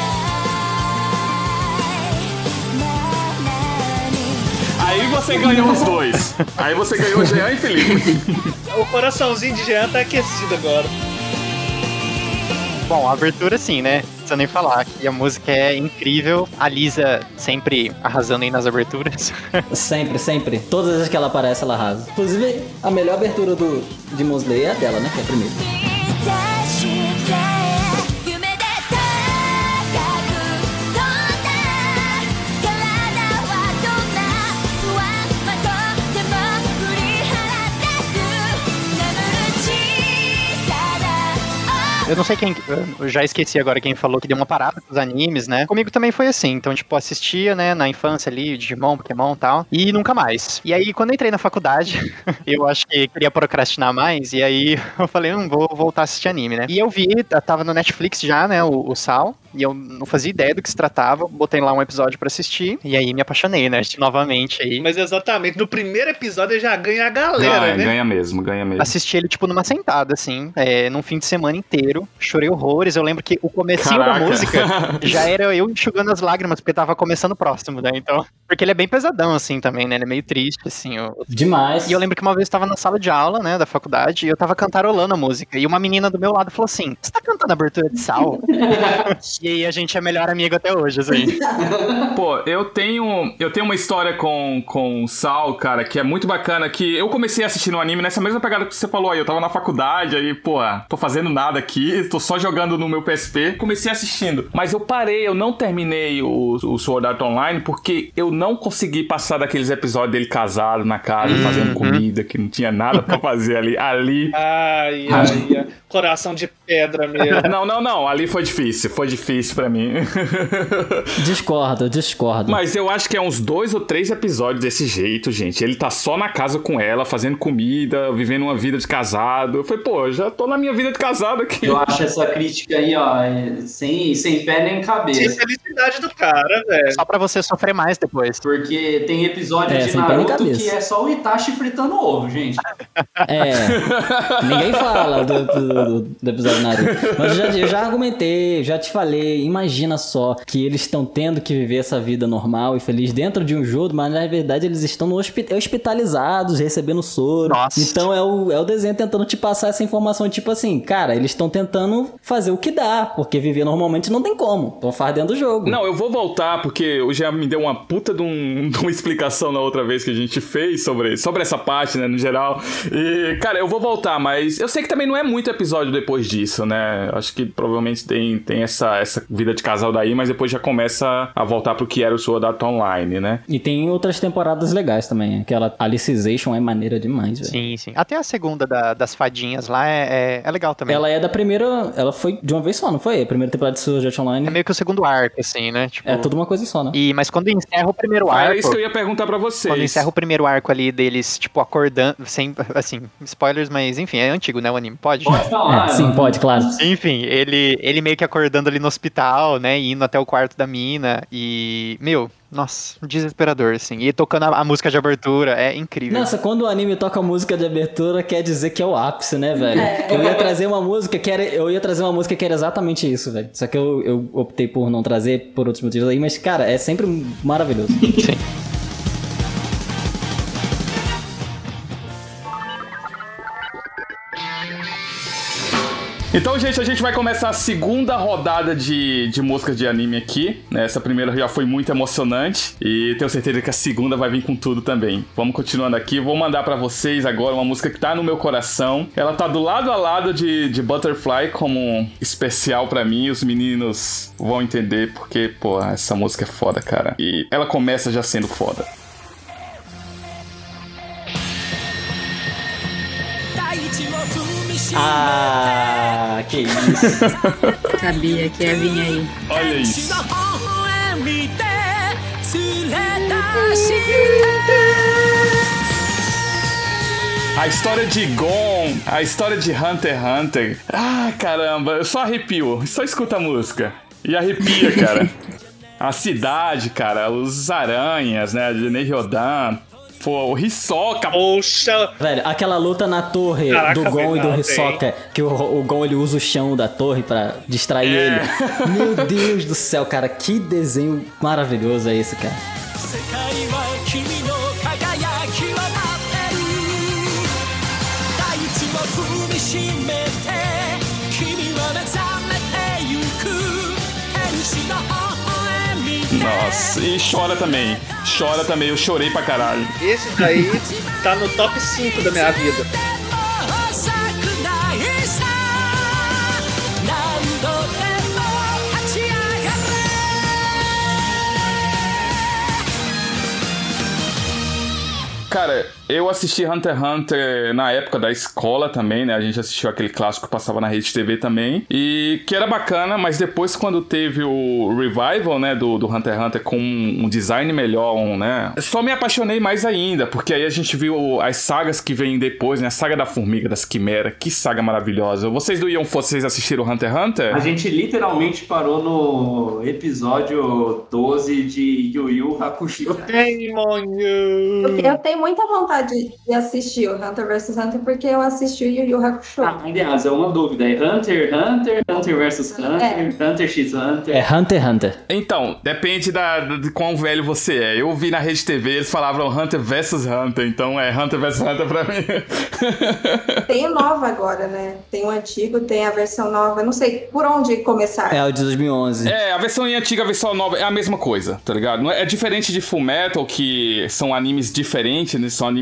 Aí você ganhou os dois. Aí você ganhou o Jean e Felipe. O coraçãozinho de Jean tá aquecido agora. Bom, a abertura sim, né? Não precisa nem falar. E a música é incrível. A Lisa sempre arrasando aí nas aberturas. Sempre, sempre. Todas as vezes que ela aparece, ela arrasa. Inclusive, a melhor abertura do Demon Slayer é a dela, né? Que é a primeira. 満たして夢で高く飛んだ体はどんな不安はとても振り払ったく眠る小さな Eu não sei quem... Eu já esqueci agora quem falou que deu uma parada com os animes, né? Comigo também foi assim. Então, tipo, assistia, né? Na infância ali, Digimon, Pokémon e tal. E nunca mais. E aí, quando eu entrei na faculdade, eu acho que queria procrastinar mais. E aí, eu falei, hum, vou voltar a assistir anime, né? E eu vi, tava no Netflix já, né? O, o Sal. E eu não fazia ideia do que se tratava. Botei lá um episódio pra assistir. E aí, me apaixonei, né? Novamente aí. Mas exatamente, no primeiro episódio ele já ganha a galera, Ganha, né? ganha mesmo, ganha mesmo. Assisti ele, tipo, numa sentada, assim, é, num fim de semana inteiro. Chorei horrores. Eu lembro que o comecinho Caraca. da música já era eu enxugando as lágrimas, porque tava começando próximo, né? Então. Porque ele é bem pesadão, assim, também, né? Ele é meio triste, assim. o- Demais. E eu lembro que uma vez eu tava na sala de aula, né, da faculdade, e eu tava cantarolando a música. E uma menina do meu lado falou assim: Você tá cantando a abertura de Sal? E aí a gente é melhor amigo até hoje, assim. Pô, eu tenho, eu tenho uma história com, com o Sal, cara, que é muito bacana, que eu comecei a assistir no anime nessa mesma pegada que você falou aí. Eu tava na faculdade, aí, pô, tô fazendo nada aqui, tô só jogando no meu P S P. Comecei assistindo. Mas eu parei, eu não terminei o, o Sword Art Online, porque eu não consegui passar daqueles episódios dele casado na casa, fazendo comida, que não tinha nada pra fazer ali. Ali... Ai, ai, ai. coração de pedra mesmo. Não, não, não. Ali foi difícil. Foi difícil pra mim. Discordo, discordo. Mas eu acho que é uns dois ou três episódios desse jeito, gente. Ele tá só na casa com ela, fazendo comida, vivendo uma vida de casado. Eu falei, pô, já tô na minha vida de casado aqui. Eu acho essa crítica aí, ó, é sem, sem pé nem cabeça. Que felicidade do cara, velho. Só pra você sofrer mais depois. Porque tem episódio É, de sem pé nem Naruto cabeça. que é só o Itachi fritando ovo, gente. É, ninguém fala do, do, do episódio Naruto. Mas eu já, eu já argumentei, já te falei, imagina só que eles estão tendo que viver essa vida normal e feliz dentro de um jogo, mas na verdade eles estão no hospi- hospitalizados, recebendo soro. Nossa. Então é o, é o desenho tentando te passar essa informação, tipo assim, cara, eles estão tentando fazer o que dá, porque viver normalmente não tem como, então faz dentro do jogo. Não, eu vou voltar, porque o Jean me deu uma puta de, um, de uma explicação na outra vez que a gente fez sobre, sobre essa parte, né, no geral. E, cara, eu vou voltar, mas eu sei que também não é muito episódio depois disso, né? Acho que provavelmente tem, tem essa, essa vida de casal daí, mas depois já começa a voltar pro que era o Sword Art Online, né? E tem outras temporadas legais também, aquela Alicization é maneira demais, velho. Sim, sim. Até a segunda da- das fadinhas lá é, é, é legal também. Ela é da primeira, ela foi de uma vez só, não foi? A primeira temporada de Sword Art Online. É meio que o segundo arco, assim, né? Tipo... É tudo uma coisa só, né? E, mas quando encerra o primeiro Ah, arco... era isso que eu ia perguntar pra vocês. Quando encerra o primeiro arco ali deles, tipo, acordando, sem, assim, spoilers, mas enfim, é antigo, né, o anime, pode? Pode falar. É, sim, pode, claro. Enfim, ele, ele meio que acordando ali no hospital, né, indo até o quarto da mina e, meu, nossa, desesperador, assim, e tocando a, a música de abertura, é incrível. Nossa, quando o anime toca a música de abertura, quer dizer que é o ápice, né, velho? É. Eu ia trazer uma música que era, eu ia trazer uma música que era exatamente isso, velho. Só que eu, eu optei por não trazer por outros motivos aí, mas, cara, é sempre maravilhoso. Sim. Então, gente, a gente vai começar a segunda rodada de, de músicas de anime aqui, né? Essa primeira já foi muito emocionante e tenho certeza que a segunda vai vir com tudo também. Vamos continuando aqui, vou mandar pra vocês agora uma música que tá no meu coração. Ela tá do lado a lado de, de Butterfly como especial pra mim, os meninos vão entender porque, pô, essa música é foda, cara. E ela começa já sendo foda. Ah, que isso. Sabia que ia vir aí. Olha isso. A história de Gon, a história de Hunter x Hunter. Ah, caramba, eu só arrepio, só escuta a música. E arrepia, cara. A cidade, cara, os aranhas, né, de Neiryodan. Pô, o Hisoka. Poxa. Velho, aquela luta na torre Caraca, do Gon e do verdade, Hisoka, que o, o Gon ele usa o chão da torre pra distrair É. ele. Meu Deus do céu, cara, que desenho maravilhoso é esse, cara. Nossa, e chora também. Chora também, eu chorei pra caralho. Esse daí tá no top cinco da minha vida. Cara, eu assisti Hunter x Hunter na época da escola também, né? A gente assistiu aquele clássico que passava na Rede T V também. E que era bacana, mas depois quando teve o revival, né, do, do Hunter x Hunter com um design melhor, um, né? Só me apaixonei mais ainda, porque aí a gente viu as sagas que vêm depois, né? A saga da Formiga, das Quimeras. Que saga maravilhosa. Vocês do Ion Force, vocês assistiram Hunter x Hunter? A gente literalmente parou no episódio doze de Yu Yu Hakusho. Demonho! Eu tenho muita vontade de assistir o Hunter versus Hunter porque eu assisti o Yu Yu Hakusho. Ah, aliás, é uma dúvida. É Hunter x Hunter, Hunter versus Hunter, É. Hunter x Hunter. É Hunter x Hunter. Então, depende da, de quão velho você é. Eu vi na Rede T V, eles falavam Hunter versus Hunter, então é Hunter versus Hunter pra mim. Tem o novo agora, né? Tem o antigo, tem a versão nova. Eu não sei por onde começar. É o de dois mil e onze. É, a versão antiga, a versão nova é a mesma coisa, tá ligado? Não é, é diferente de Fullmetal, que são animes diferentes, né? São animes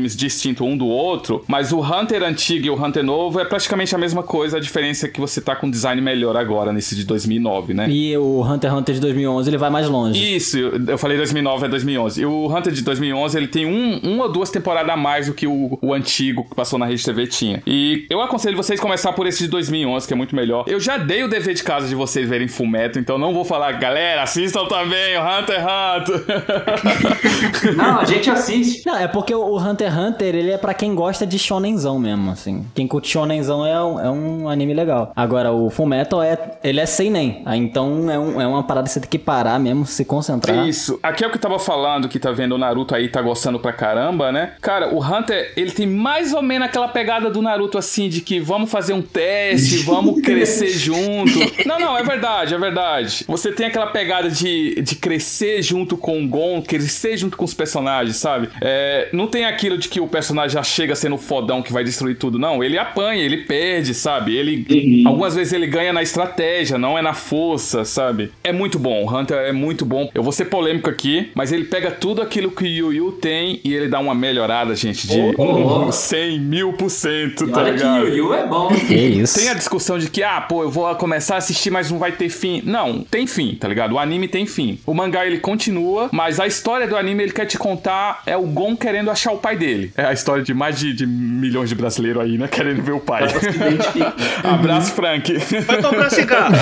animes distintos um do outro, mas o Hunter antigo e o Hunter novo é praticamente a mesma coisa, a diferença é que você tá com um design melhor agora, nesse de dois mil e nove, né? E o Hunter x Hunter de dois mil e onze, ele vai mais longe. Isso, eu falei dois mil e nove, é dois mil e onze. E o Hunter de dois mil e onze, ele tem um, uma ou duas temporadas a mais do que o, o antigo que passou na Rede T V tinha. E eu aconselho vocês começar por esse de dois mil e onze, que é muito melhor. Eu já dei o dever de casa de vocês verem Fullmetal, então não vou falar, galera, assistam também o Hunter x Hunter. Não, a gente assiste. Não, é porque o Hunter x Hunter, ele é pra quem gosta de shonenzão mesmo, assim. Quem curte shonenzão é um, é um anime legal. Agora, o Fullmetal, é, ele é seinen. Aí, então, é, um, é uma parada que você tem que parar mesmo, se concentrar. Isso. Aqui é o que eu tava falando, que tá vendo o Naruto aí, tá gostando pra caramba, né? Cara, o Hunter, ele tem mais ou menos aquela pegada do Naruto, assim, de que vamos fazer um teste, vamos crescer junto. Não, não, é verdade, é verdade. Você tem aquela pegada de, de crescer junto com o Gon, crescer junto com os personagens, sabe? É, não tem aquilo de que o personagem já chega sendo fodão que vai destruir tudo, não. Ele apanha, ele perde, sabe? Ele, uhum. Algumas vezes ele ganha na estratégia, não é na força, sabe? É muito bom, o Hunter é muito bom. Eu vou ser polêmico aqui, mas ele pega tudo aquilo que o Yu Yu tem e ele dá uma melhorada, gente, de oh, oh. cem mil por cento, tá olha ligado? Que Yu Yu é bom. Que isso? Tem a discussão de que, ah, pô, eu vou começar a assistir, mas não vai ter fim. Não, tem fim, tá ligado? O anime tem fim. O mangá, ele continua, mas a história do anime, ele quer te contar, é o Gon querendo achar o pai dele. É a história de mais de, de milhões de brasileiros aí, né? Querendo ver o pai. Abraço, Frank. Vai comprar cigarro.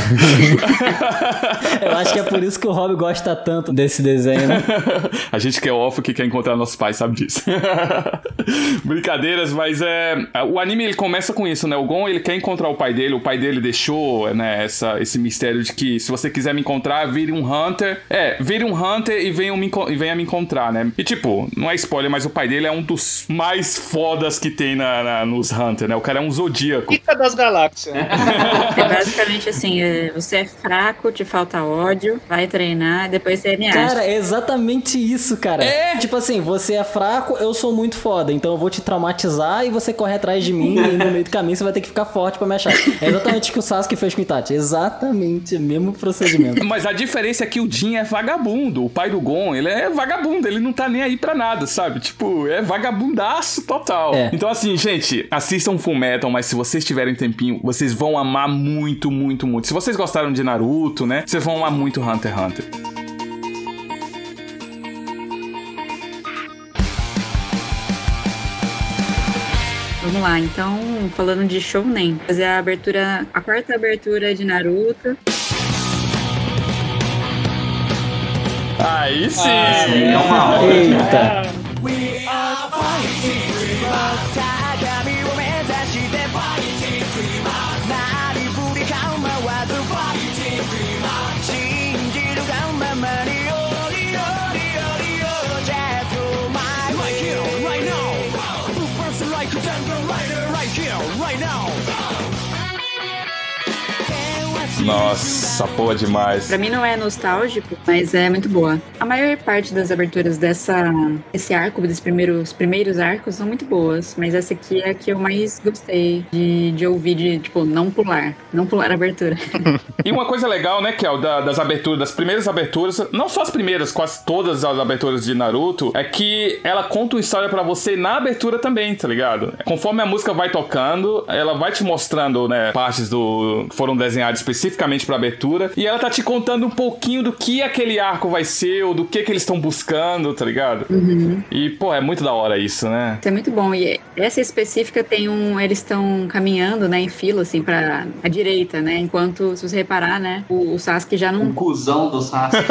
Eu acho que é por isso que o Rob gosta tanto desse desenho, né? A gente que é órfão, que quer encontrar nossos pais, sabe disso. Brincadeiras, mas é... O anime, ele começa com isso, né? O Gon, ele quer encontrar o pai dele. O pai dele deixou, né, essa, esse mistério de que se você quiser me encontrar, vire um Hunter. É, vire um Hunter e venha me, e venha me encontrar, né? E tipo, não é spoiler, mas o pai dele é um dos mais fodas que tem na, na, nos Hunter, né? O cara é um zodíaco. Pica das galáxias. É basicamente assim, você é fraco, te falta ódio, vai treinar, depois você me acha. Cara, é exatamente isso, cara. É. Tipo assim, você é fraco, eu sou muito foda, então eu vou te traumatizar e você corre atrás de mim e no meio do caminho você vai ter que ficar forte pra me achar. É exatamente o que o Sasuke fez com o Itachi. Exatamente o mesmo procedimento. Mas a diferença é que o Jin é vagabundo. O pai do Gon, ele é vagabundo. Ele não tá nem aí pra nada, sabe? Tipo, é vagabundaço total. É. Então assim, gente, assistam Fullmetal, mas se vocês tiverem tempinho, vocês vão amar muito, muito, muito. Se vocês gostaram de Naruto, né? Vocês vão amar muito Hunter x Hunter. Vamos lá, então, falando de shounen, fazer a abertura, a quarta abertura de Naruto. Aí sim! Ah, é uma hora. Eita! Nossa, boa demais. Pra mim não é nostálgico, mas é muito boa. A maior parte das aberturas dessa, desse arco, dos primeiros, primeiros arcos, são muito boas. Mas essa aqui é a que eu mais gostei de, de ouvir, de, tipo, não pular. Não pular a abertura. E uma coisa legal, né, Kel, da, das aberturas, das primeiras aberturas, não só as primeiras, quase todas as aberturas de Naruto, é que ela conta uma história pra você na abertura também, tá ligado? Conforme a música vai tocando, ela vai te mostrando, né, partes do que foram desenhadas especificamente pra abertura, e ela tá te contando um pouquinho do que aquele arco vai ser, ou do que que eles estão buscando, tá ligado? Uhum. E, pô, é muito da hora isso, né? Isso é muito bom, e essa específica tem um... Eles estão caminhando, né, em fila, assim, pra a direita, né, enquanto, se você reparar, né, o, o Sasuke já não... Um cuzão do Sasuke.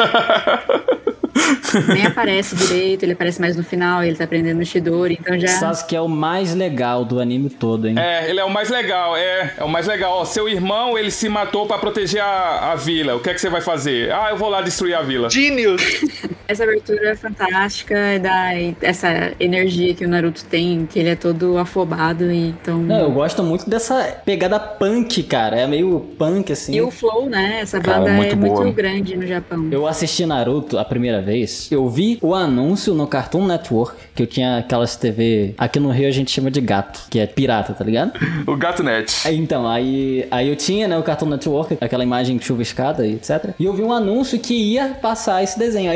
Nem aparece direito, ele aparece mais no final, ele tá aprendendo o Chidori, então já... Sasuke é o mais legal do anime todo, hein? É, ele é o mais legal, é, é o mais legal. Ó, seu irmão, ele se matou pra proteger a, a vila, o que é que você vai fazer? Ah, eu vou lá destruir a vila. Genius! Essa abertura é fantástica, dá essa energia que o Naruto tem, que ele é todo afobado, e então... Não, eu gosto muito dessa pegada punk, cara, é meio punk, assim. E o flow, né, essa banda cara, muito é boa. Muito grande no Japão. Eu assisti Naruto a primeira vez, eu vi o anúncio no Cartoon Network, que eu tinha aquelas T V, aqui no Rio a gente chama de gato, que é pirata, tá ligado? O Gato Net. Aí, então, aí, aí eu tinha, né, o Cartoon Network, aquela imagem chuviscada e etcétera. E eu vi um anúncio que ia passar esse desenho, aí eu vi esse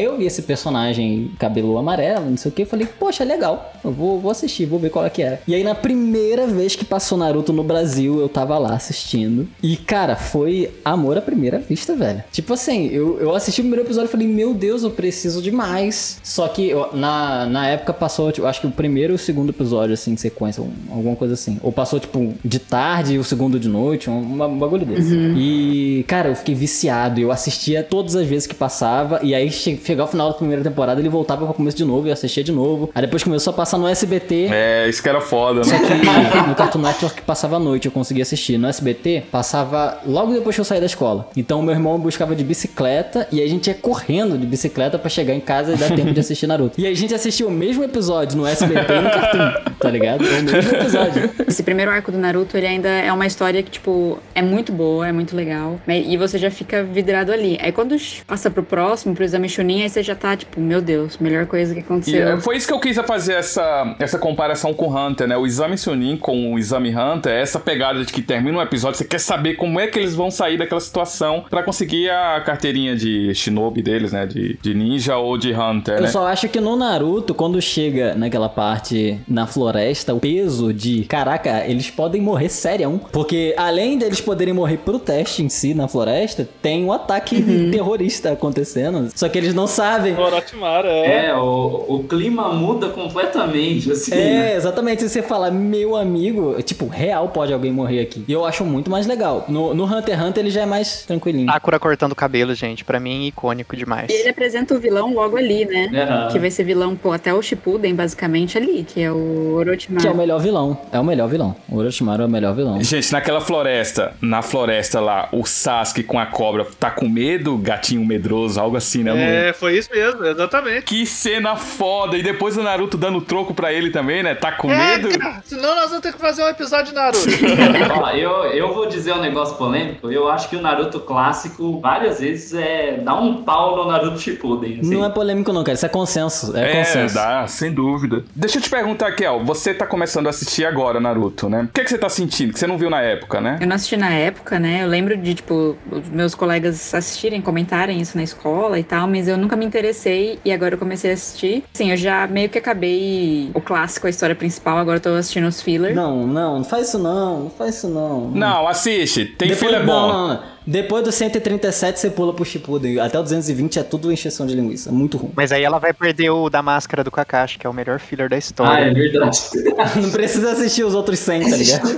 personagem cabelo amarelo, não sei o que. Eu falei, poxa, legal, eu vou, vou assistir, vou ver qual é que era. E aí, na primeira vez que passou Naruto no Brasil, eu tava lá assistindo. E, cara, foi amor à primeira vista, velho. Tipo assim, eu, eu assisti o primeiro episódio e falei, meu Deus, eu preciso demais. Só que eu, na, na época passou, tipo, acho que o primeiro e o segundo episódio, assim, em sequência, um, alguma coisa assim. Ou passou, tipo, de tarde e o segundo de noite, um, um bagulho desse. Uhum. E, cara, eu fiquei viciado. Eu assistia todas as vezes que passava. E aí, che- chegar ao final da primeira temporada, ele voltava pra começo de novo e eu assistia de novo. Aí depois começou a passar no S B T. É, isso que era foda, né? Só que no Cartoon Network passava à noite, eu conseguia assistir. No S B T, passava logo depois que eu saí da escola. Então, meu irmão buscava de bicicleta e aí a gente ia correndo de bicicleta pra chegar em casa e dar tempo de assistir Naruto. E aí a gente assistiu o mesmo episódio no S B T e no Cartoon, tá ligado? O mesmo episódio. Esse primeiro arco do Naruto, ele ainda é uma história que, tipo, é muito boa, é muito legal. E você já fica vidrado ali. Aí quando passa pro próximo, pro Exame Chunin, aí você já tá, tipo, meu Deus, melhor coisa que aconteceu. E foi isso que eu quis fazer essa, essa comparação com o Hunter, né? O Exame Chunin com o Exame Hunter é essa pegada de que termina um episódio, você quer saber como é que eles vão sair daquela situação pra conseguir a carteirinha de shinobi deles, né? De, de ninja ou de Hunter, Eu né? só acho que no Naruto, quando chega naquela parte na floresta, o peso de, caraca, eles podem morrer sério. Porque além deles poderem morrer pro teste em si na floresta, tem um ataque Uhum. terrorista acontecendo. Só que eles não sabem. Orochimaru, é. É, o, o clima muda completamente, assim. É, né? exatamente. Se você fala, meu amigo, tipo, real pode alguém morrer aqui. E eu acho muito mais legal. No, no Hunter x Hunter ele já é mais tranquilinho. Sakura cortando o cabelo, gente, pra mim, icônico demais. E ele apresenta o vilão logo ali, né? Uhum. Que vai ser vilão, pô, até o Shippuden, basicamente, ali, que é o Orochimaru. Que é o melhor vilão. É o melhor vilão. O Orochimaru é o melhor vilão. Gente, naquela floresta, na floresta lá, o Sasuke com a cobra tá com medo, gatinho medroso, algo assim, né? mano? É, foi isso mesmo, exatamente. Que cena foda! E depois o Naruto dando troco pra ele também, né? Tá com É, medo? cara, senão nós vamos ter que fazer um episódio de Naruto. Ó, eu, eu vou dizer um negócio polêmico. Eu acho que o Naruto clássico, várias vezes, é dá um pau no Naruto Shippuden. Assim. Não é polêmico não, cara. Isso é consenso. É, É, consenso. dá, sem dúvida. Deixa eu te perguntar, Kel, você tá começando a assistir agora Naruto, né? O que, é que você tá sentindo? Que você não viu na época, né? Eu não assisti na época, né? Eu lembro de, tipo, os meus colegas assistirem, comentarem isso na escola e tal, mas eu nunca me interessei e agora eu comecei a assistir. Sim, eu já meio que acabei o clássico, a história principal, agora eu tô assistindo os filler. Não, não, não faz isso não. Não faz isso não. Não, assiste. Tem Depois, filho é bom. Não, não, não. Depois do cento e trinta e sete você pula pro Shippuden. Até o duzentos e vinte é tudo encheção de linguiça. Muito ruim. Mas aí ela vai perder o da máscara do Kakashi, que é o melhor filler da história. Ah, é verdade. Não precisa assistir os outros cem, tá ligado?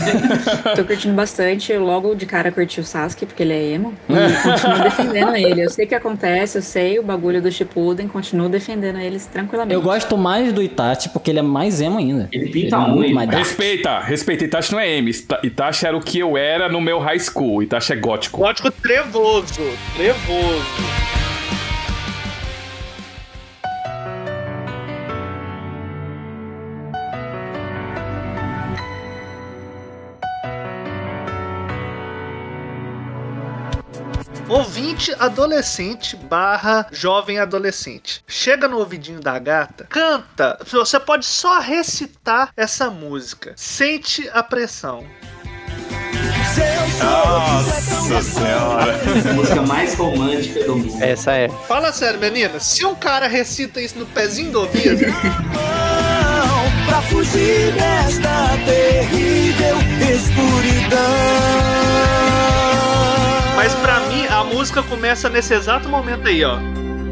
Tô curtindo bastante, eu logo de cara curti o Sasuke, porque ele é emo, e continuo defendendo ele. Eu sei o que acontece, eu sei o bagulho do Shippuden, continuo defendendo eles tranquilamente. Eu gosto mais do Itachi, porque ele é mais emo ainda. Ele pinta é muito muito. mais dark. Respeita, respeita. Itachi não é M. Ita- Itachi era o que eu era no meu high school. Itachi é gótico. Gótico trevoso, trevoso. Ouvinte adolescente barra jovem adolescente. Chega no ouvidinho da gata, canta. Você pode só recitar essa música. Sente a pressão. Nossa senhora. A música mais romântica do mundo. Essa é. Fala sério, menina. Se um cara recita isso no pezinho do ouvido... Pra fugir desta terrível escuridão. Mas pra mim, a música começa nesse exato momento aí, ó.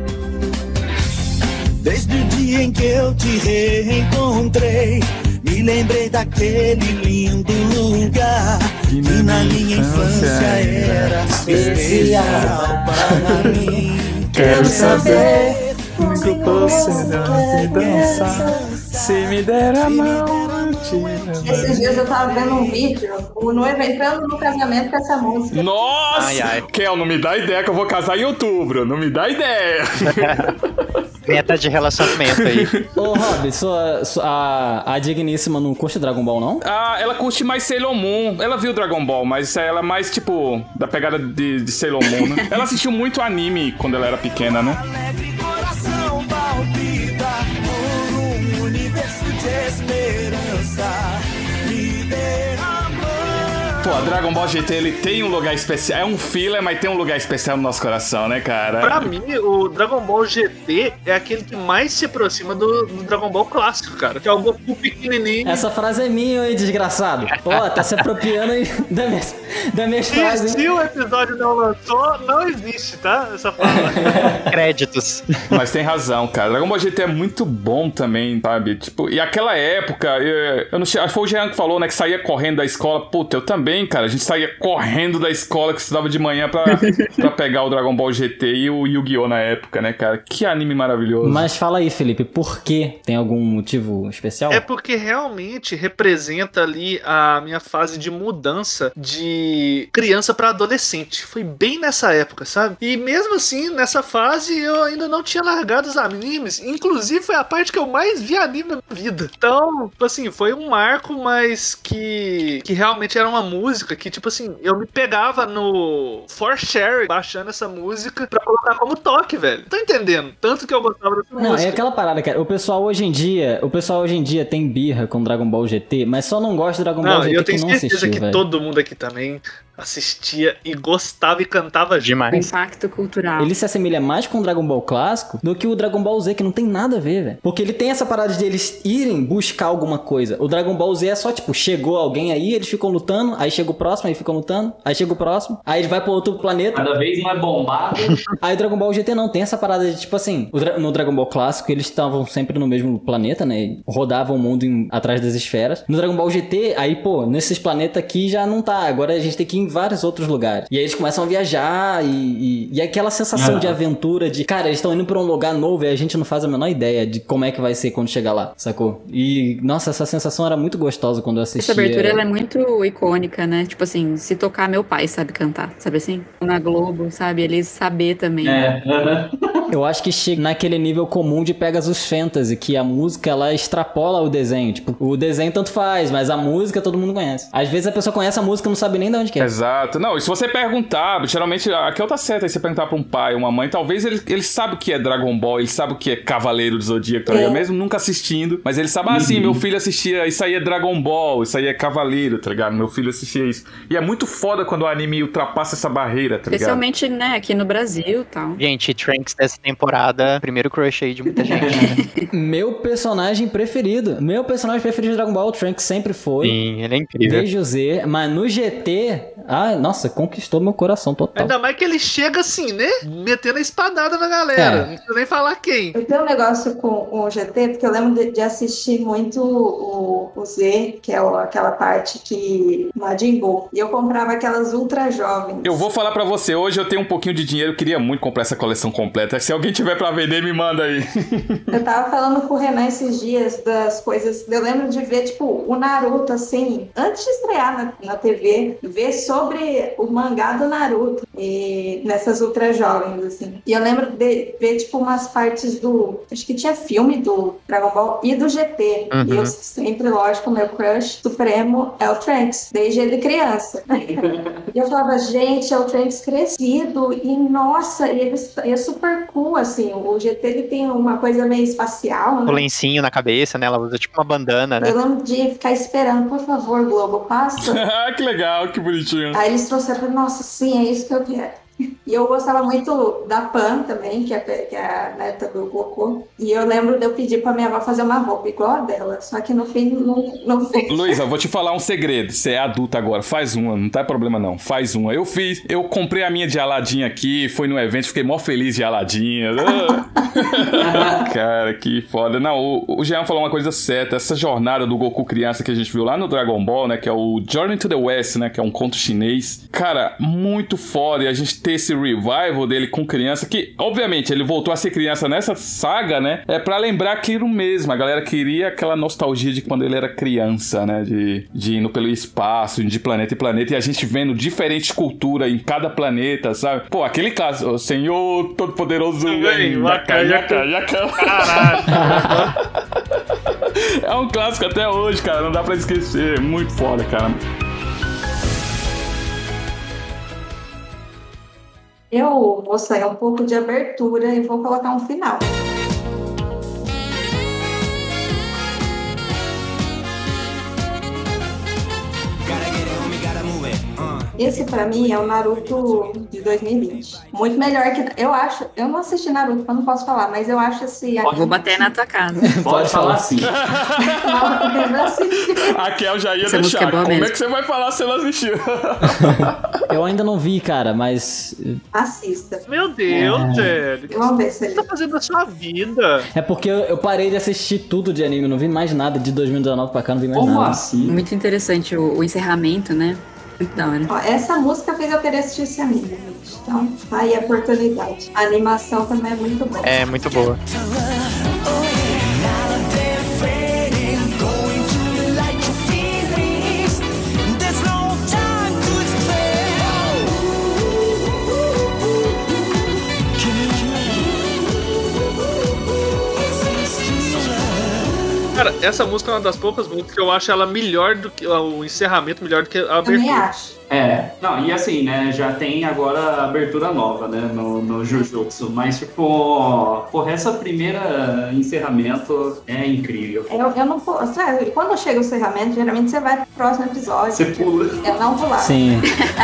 Desde o dia em que eu te reencontrei, me lembrei daquele lindo lugar que na minha infância era especial para mim. Quero saber como que você deve dançar. Se me der a mão. Esses dias eu tava vendo um vídeo, o noivo entrando no casamento com essa música. Nossa! Ai, ai. Kel, não me dá ideia que eu vou casar em outubro. Não me dá ideia. Meta de relacionamento aí. Ô, Rob, sua, sua- a, a digníssima não curte Dragon Ball, não? Ah, ela curte mais Sailor Moon. Ela viu Dragon Ball, mas ela é mais, tipo, da pegada de, de Sailor Moon, né? Ela assistiu muito anime quando ela era pequena, né? Alegre coração palpita por um universo de esperança. Me dê a mão. Pô, Dragon Ball G T, ele tem um lugar especial. É um filler, mas tem um lugar especial no nosso coração, né, cara? Pra mim, o Dragon Ball G T é aquele que mais se aproxima do, do Dragon Ball clássico, cara. Que é o Goku pequenininho. Essa frase é minha, hein, desgraçado. Pô, tá se apropriando aí da minha, da minha frase. Se o episódio não lançou, não existe, tá? Essa fala. Créditos. Mas tem razão, cara. Dragon Ball G T é muito bom também, sabe? Tipo, e aquela época, eu, eu não sei, acho que foi o Jean que falou, né, que saía correndo da escola. Puta, eu também, cara. A gente saía correndo da escola, que estudava de manhã pra, pra pegar o Dragon Ball G T e o Yu-Gi-Oh! Na época, né, cara? Que anime maravilhoso. Mas fala aí, Felipe, por quê? Tem algum motivo especial? É porque realmente representa ali a minha fase de mudança de criança pra adolescente. Foi bem nessa época, sabe? E mesmo assim, nessa fase, eu ainda não tinha largado os animes. Inclusive, foi a parte que eu mais vi anime na minha vida. Então, assim, foi um marco, mas que, que realmente era uma música que, tipo assim, eu me pegava no For Share baixando essa música pra colocar como toque, velho. Tô entendendo? Tanto que eu gostava dessa Não, música. é aquela parada, cara. O pessoal hoje em dia, o pessoal hoje em dia tem birra com Dragon Ball G T, mas só não gosta de Dragon Ball Não, G T eu que tenho não certeza assistiu, que velho. todo mundo aqui também assistia e gostava e cantava demais. Impacto cultural. Ele se assemelha mais com o Dragon Ball clássico do que o Dragon Ball Z, que não tem nada a ver, velho. Porque ele tem essa parada de eles irem buscar alguma coisa. O Dragon Ball Z é só, tipo, chegou alguém aí, eles ficam lutando, aí chega o próximo, aí ficam lutando, aí chega o próximo, aí ele vai pro outro planeta. Cada vez mais bombado. Aí o Dragon Ball G T não tem essa parada de, tipo assim, o Dra- no Dragon Ball clássico eles estavam sempre no mesmo planeta, né? Rodavam o mundo em- atrás das esferas. No Dragon Ball G T, aí, pô, nesses planetas aqui já não tá. Agora a gente tem que ir em vários outros lugares. E aí eles começam a viajar e, e, e aquela sensação Ah. de aventura, de, cara, eles estão indo pra um lugar novo e a gente não faz a menor ideia de como é que vai ser quando chegar lá, sacou? E, nossa, essa sensação era muito gostosa quando eu assistia. Essa abertura ela é muito icônica, né? Tipo assim, se tocar, meu pai sabe cantar, sabe assim? Na Globo, sabe? Ele saber também. É. Eu acho que chega naquele nível comum de Pegasus Fantasy, que a música, ela extrapola o desenho. Tipo, o desenho tanto faz, mas a música todo mundo conhece. Às vezes a pessoa conhece a música e não sabe nem de onde que é. Exato. Não, e se você perguntar, geralmente, aqui é o tá certo, aí você perguntar pra um pai, uma mãe, talvez ele, ele sabe o que é Dragon Ball, ele sabe o que é Cavaleiro do Zodíaco, tá ligado? É. Mesmo nunca assistindo, mas ele sabe, ah, sim, meu filho assistia, isso aí é Dragon Ball, isso aí é Cavaleiro, tá ligado? Meu filho assistia isso. E é muito foda quando o anime ultrapassa essa barreira, tá ligado? Especialmente, né, aqui no Brasil e tal. Gente, Trunks dessa temporada, primeiro crush aí de muita gente. Meu personagem preferido. Meu personagem preferido de Dragon Ball, o Trunks sempre foi. Sim, ele é incrível. Desde o Z, mas no G T, ah, nossa, conquistou meu coração total. Ainda mais que ele chega assim, né? Metendo a espadada na galera. É. Não precisa nem falar quem. Eu tenho um negócio com o G T, porque eu lembro de, de assistir muito o, o Z, que é o- aquela parte que Majin Buu. E eu comprava aquelas ultra jovens. Eu vou falar pra você, hoje eu tenho um pouquinho de dinheiro, eu queria muito comprar essa coleção completa. Se alguém tiver pra vender, me manda aí. Eu tava falando com o Renan esses dias das coisas. Eu lembro de ver, tipo, o Naruto, assim, antes de estrear na, na T V, ver sobre o mangá do Naruto e nessas ultra jovens, assim. E eu lembro de ver, tipo, umas partes do. Acho que tinha filme do Dragon Ball e do G T. Uhum. E eu sempre, lógico, meu crush supremo é o Trunks, desde ele criança. E eu falava, gente, é o Trunks crescido. E nossa, e ele e é super cool, assim. O G T ele tem uma coisa meio espacial, O né? lencinho na cabeça, né? Ela usa tipo uma bandana, né? Eu lembro de ficar esperando, por favor, Globo, passa. Ah, que legal, que bonitinho. Aí eles trouxeram, falei, nossa, sim, é isso que eu quero. E eu gostava muito da Pan também, que é, que é a neta do Goku. E eu lembro de eu pedir pra minha avó fazer uma roupa igual a dela, só que no fim não, não fez. Luísa, eu vou te falar um segredo. Você é adulta agora, faz uma, não tá problema não. Faz uma. Eu fiz, eu comprei a minha de Aladdin aqui, fui no evento, fiquei mó feliz de Aladdin. Ah. Cara, que foda. Não, o, o Jean falou uma coisa certa. Essa jornada do Goku criança que a gente viu lá no Dragon Ball, né, que é o Journey to the West, né, que é um conto chinês. Cara, muito foda. E a gente ter esse revival dele com criança, que, obviamente, ele voltou a ser criança nessa saga, né, é pra lembrar aquilo mesmo. A galera queria aquela nostalgia de quando ele era criança, né, de, de indo pelo espaço, de planeta em planeta, e a gente vendo diferentes culturas em cada planeta, sabe? Pô, aquele caso, o Senhor Todo-Poderoso, Vem, Yaka, Yaka, Yaka. Caralho. É um clássico até hoje, cara, não dá pra esquecer. Muito foda, cara. Eu vou sair um pouco de abertura e vou colocar um final. Gotta get it, homie, gotta move it. Esse pra mim é o Naruto de dois mil e vinte. Muito melhor que... Eu acho... Eu não assisti Naruto, então não posso falar, mas eu acho esse... Pode, vou bater na tua casa. Pode falar sim. A Kel já ia Essa música deixar. é boa Como mesmo. é que você vai falar se ela assistiu? Eu ainda não vi, cara, mas... Assista. Meu Deus, velho. Vamos ver se O que ele... você tá fazendo na sua vida? É porque eu, eu parei de assistir tudo de anime, não vi mais nada de dois mil e dezenove pra cá, não vi mais Como nada. assim? Muito interessante o, o encerramento, né? Muito da hora. Ó, essa música fez eu querer assistir esse anime, gente. Então, tá aí a oportunidade. A animação também é muito boa. É muito boa. Cara, essa música é uma das poucas músicas que eu acho ela melhor do que o encerramento, melhor do que a Também abertura. acho. É, não, e assim, né, já tem agora a abertura nova, né, no, no Jujutsu, mas tipo, porra, essa primeira encerramento é incrível. Eu, eu não pulo. Sério, quando chega o encerramento, geralmente você vai pro próximo episódio. Você pula. Eu não pular. Sim.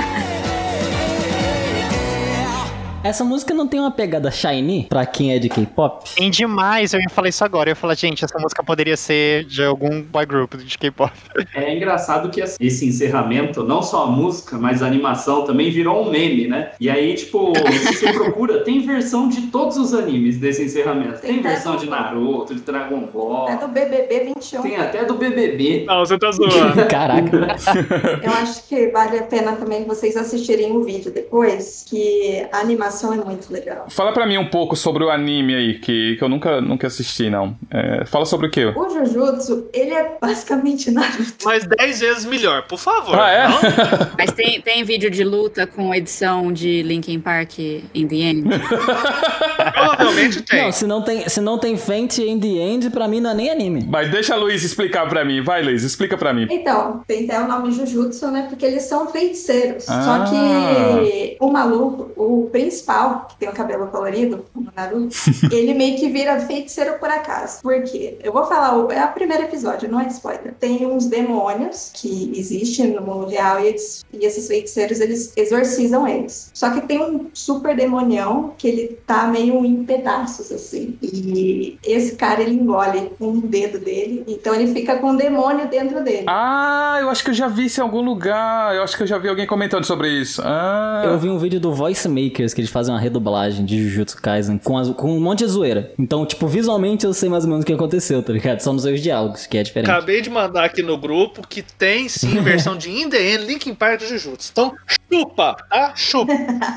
Essa música não tem uma pegada shiny pra quem é de K-pop? Tem demais, eu ia falar isso agora. Eu ia falar, gente, essa música poderia ser de algum boy group de K-pop. É engraçado que esse encerramento, não só a música, mas a animação também virou um meme, né? E aí, tipo, se você procura, tem versão de todos os animes desse encerramento. Tem, Tem versão até de do- Naruto, de Dragon Ball, É do B B B vinte e um. tem até do B B B. Não, você tá zoando. Caraca. Eu acho que vale a pena também vocês assistirem o vídeo depois, que a animação é muito legal. Fala pra mim um pouco sobre o anime aí, que, que eu nunca, nunca assisti, não. É, fala sobre o quê? O Jujutsu, ele é basicamente Naruto. Mas dez vezes melhor, por favor. Ah, é? Não? Mas tem, tem vídeo de luta com edição de Linkin Park in the End? Provavelmente tem. Não, se não tem, se não tem Fate in the End, pra mim não é nem anime. Mas deixa a Luiz explicar pra mim. Vai, Luiz, explica pra mim. Então, tem até o nome Jujutsu, né? Porque eles são feiticeiros. Ah. Só que o maluco, o principal, que tem o cabelo colorido, o Naruto, ele meio que vira feiticeiro por acaso. Por quê? Eu vou falar, o- é o primeiro episódio, não é spoiler. Tem uns demônios que existem no mundo real e, eles- e esses feiticeiros, eles exorcizam eles. Só que tem um super demonião que ele tá meio em pedaços, assim. E esse cara, ele engole um dedo dele, então ele fica com um demônio dentro dele. Ah, eu acho que eu já vi isso em algum lugar. Eu acho que eu já vi alguém comentando sobre isso. Ah. Eu vi um vídeo do Voice Makers, que eles fazem uma redublagem de Jujutsu Kaisen com, as- com um monte de zoeira. Então, tipo, visualmente eu sei mais ou menos o que aconteceu, tá ligado? Só nos seus diálogos, que é diferente. Acabei de mandar aqui no grupo que tem sim versão de In The End, Linkin Park do Jujutsu. Então, chupa, tá? Chupa.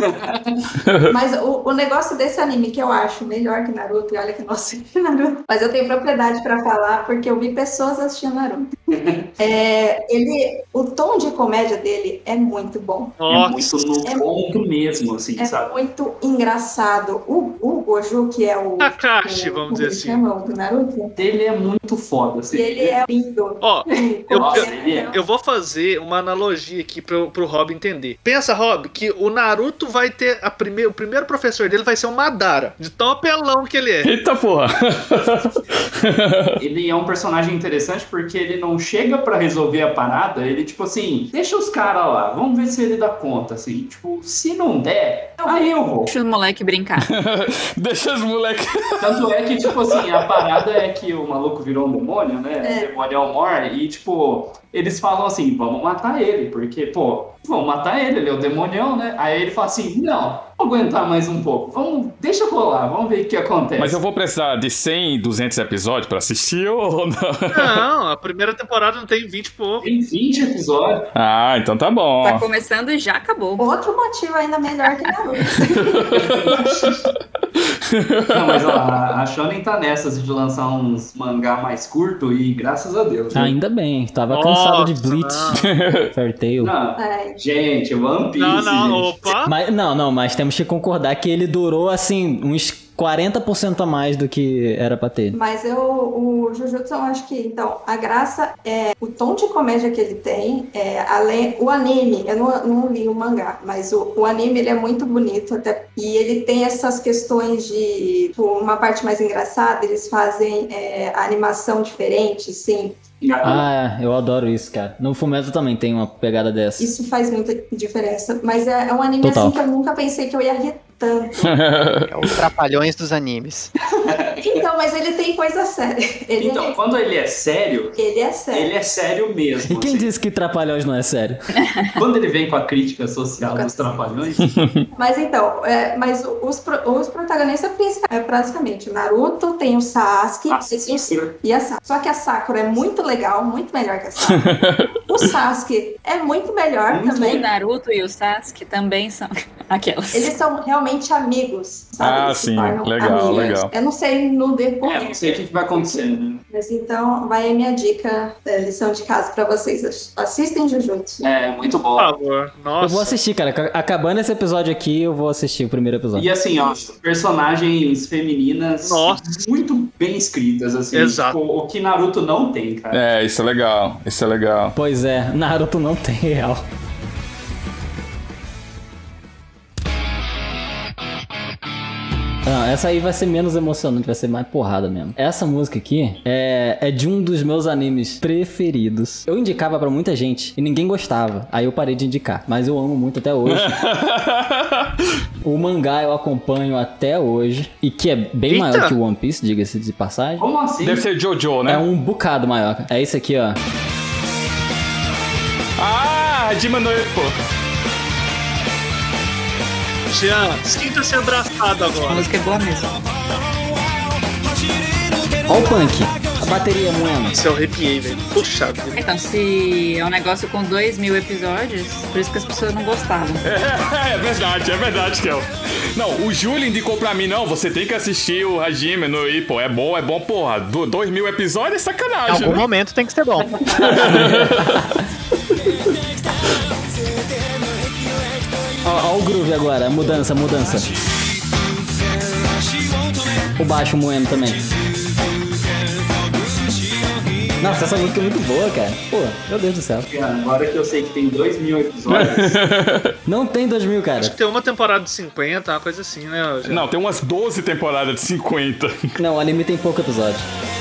Mas o, o negócio desse anime que eu acho melhor que Naruto, e olha que eu não assisti Naruto, mas eu tenho propriedade pra falar porque eu vi pessoas assistindo Naruto. É, ele, o tom de comédia dele é muito bom. É muito no É ponto mesmo, assim, É sabe? muito engraçado. O, o Gojo, que é o. Kakashi, o- vamos o dizer que assim. chama, o do Naruto. Ele é muito foda, assim. E ele é lindo. Ó, eu, Nossa, eu, ele é. eu vou fazer uma analogia aqui pro, pro Rob entender. Pensa, Rob, que o Naruto vai ter a prime... o primeiro professor dele vai ser o Madara, de tão apelão que ele é. Eita porra. Ele é um personagem interessante porque ele não chega pra resolver a parada, ele tipo assim, deixa os caras lá, vamos ver se ele dá conta, assim. Tipo, se não der, aí eu vou. Deixa o moleque brincar. Deixa os moleques. Tanto é que, tipo assim, a parada é que o maluco virou um demônio, né? É. Demônio Mor, e tipo, eles falam assim, vamos matar ele, porque, pô, vamos matar ele, ele é o demonião, né? Aí ele fala assim, não, vou aguentar mais um pouco, vamos, deixa rolar, vamos ver o que acontece. Mas eu vou precisar de cem, duzentos episódios pra assistir ou não? Não, a primeira temporada não tem vinte e pouco. Tem vinte episódios. Ah, então tá bom. Tá começando e já acabou. Outro motivo ainda melhor que Naruto. Não, mas ó, a a Shonen tá nessas de lançar uns mangá mais curto e graças a Deus. né? Ainda bem, tava Nossa, cansado de Bleach, Fairy Tail. Não, É. gente, One Piece. Não, não, gente. opa. Mas, não, não, mas temos que concordar que ele durou, assim, uns quarenta por cento a mais do que era pra ter. Mas eu, o Jujutsu, eu acho que, então, a graça é o tom de comédia que ele tem, é, além, o anime, eu não, não li o mangá, mas o, o anime, ele é muito bonito, até, e ele tem essas questões de, tipo, uma parte mais engraçada, eles fazem é, a animação diferente, assim, Ah, eu adoro isso, cara. No Fullmetal também tem uma pegada dessa. Isso faz muita diferença. Mas é, é um anime Total. assim que eu nunca pensei que eu ia rir tanto. É os trapalhões dos animes. Então, mas ele tem coisa séria. Ele Então, é... quando ele é sério, Ele é sério. ele é sério mesmo. E quem assim. disse que Trapalhões não é sério? Quando ele vem com a crítica social dos trapalhões, Mas então, é, mas os, pro- os protagonistas principais é praticamente o Naruto, tem o Sasuke A e, o- e a Sakura. Só que a Sakura é muito legal, muito melhor que a Sakura. O Sasuke é muito melhor O também. Naruto e o Sasuke também são aquelas. Eles são realmente amigos, sabe? Ah, Eles se sim, tornam legal, amigos. legal. Eu não sei no decorrer. é, não sei o que que vai acontecer, né? Mas então, vai a minha dica, é, lição de casa pra vocês. Assistem Jujutsu. É, muito bom. Por favor. Nossa. Eu vou assistir, cara. Acabando esse episódio aqui, eu vou assistir o primeiro episódio. E assim, ó, personagens femininas Nossa. muito bem escritas, assim. Exato. Tipo, o que Naruto não tem, cara. É, isso é legal. Isso é legal. Pois é, Naruto não tem real. Não, essa aí vai ser menos emocionante, vai ser mais porrada mesmo. Essa música aqui é, é de um dos meus animes preferidos. Eu indicava pra muita gente e ninguém gostava. Aí eu parei de indicar, mas eu amo muito até hoje. O mangá eu acompanho até hoje e que é bem Eita. maior que o One Piece, diga-se de passagem. Como assim? Deve ser Jojo, É né? um bocado maior. É esse aqui, ó. Ah, Hajime no Ippo. Jean, sinta-se abraçado A agora. música é boa mesmo. Ó o punk. A bateria moendo. Isso eu arrepiei, velho. Puxa vida. Então, se é um negócio com dois mil episódios, por isso que as pessoas não gostavam. É, é verdade, é verdade, Kel. Não, o Júlio indicou pra mim, não, você tem que assistir o Hajime no Ippo. É bom, é bom, porra. Do, dois mil episódios é Em sacanagem, algum né? momento tem que ser bom. Ó, ó o groove agora, mudança, mudança. O baixo moendo também. Nossa, essa música é muito boa, cara. Pô, meu Deus do céu. Cara, agora que eu sei que tem dois mil episódios, Não tem dois mil, cara. Acho que tem uma temporada de cinquenta, uma coisa assim, né, Jean? Não, tem umas doze temporadas de cinquenta. Não, o anime tem pouco episódio.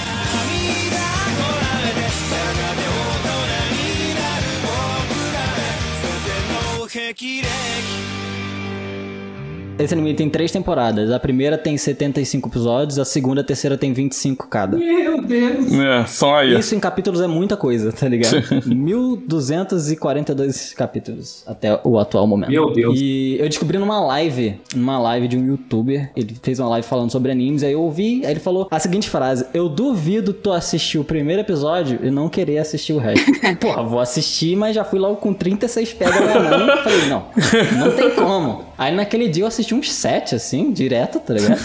Esse anime tem três temporadas. A primeira tem setenta e cinco episódios, a segunda e a terceira tem vinte e cinco cada. meu Deus. É, só aí. Isso em capítulos é muita coisa, tá ligado? mil duzentos e quarenta e dois capítulos até o atual momento. Meu Deus. E eu descobri numa live, numa live de um youtuber, ele fez uma live falando sobre animes, aí eu ouvi, aí ele falou a seguinte frase: eu duvido tu assistir o primeiro episódio e não querer assistir o resto. Porra, vou assistir, mas já fui logo com trinta e seis pegas na mão. Falei, não, não tem como. Aí naquele dia eu assisti uns sete, assim, direto, tá ligado?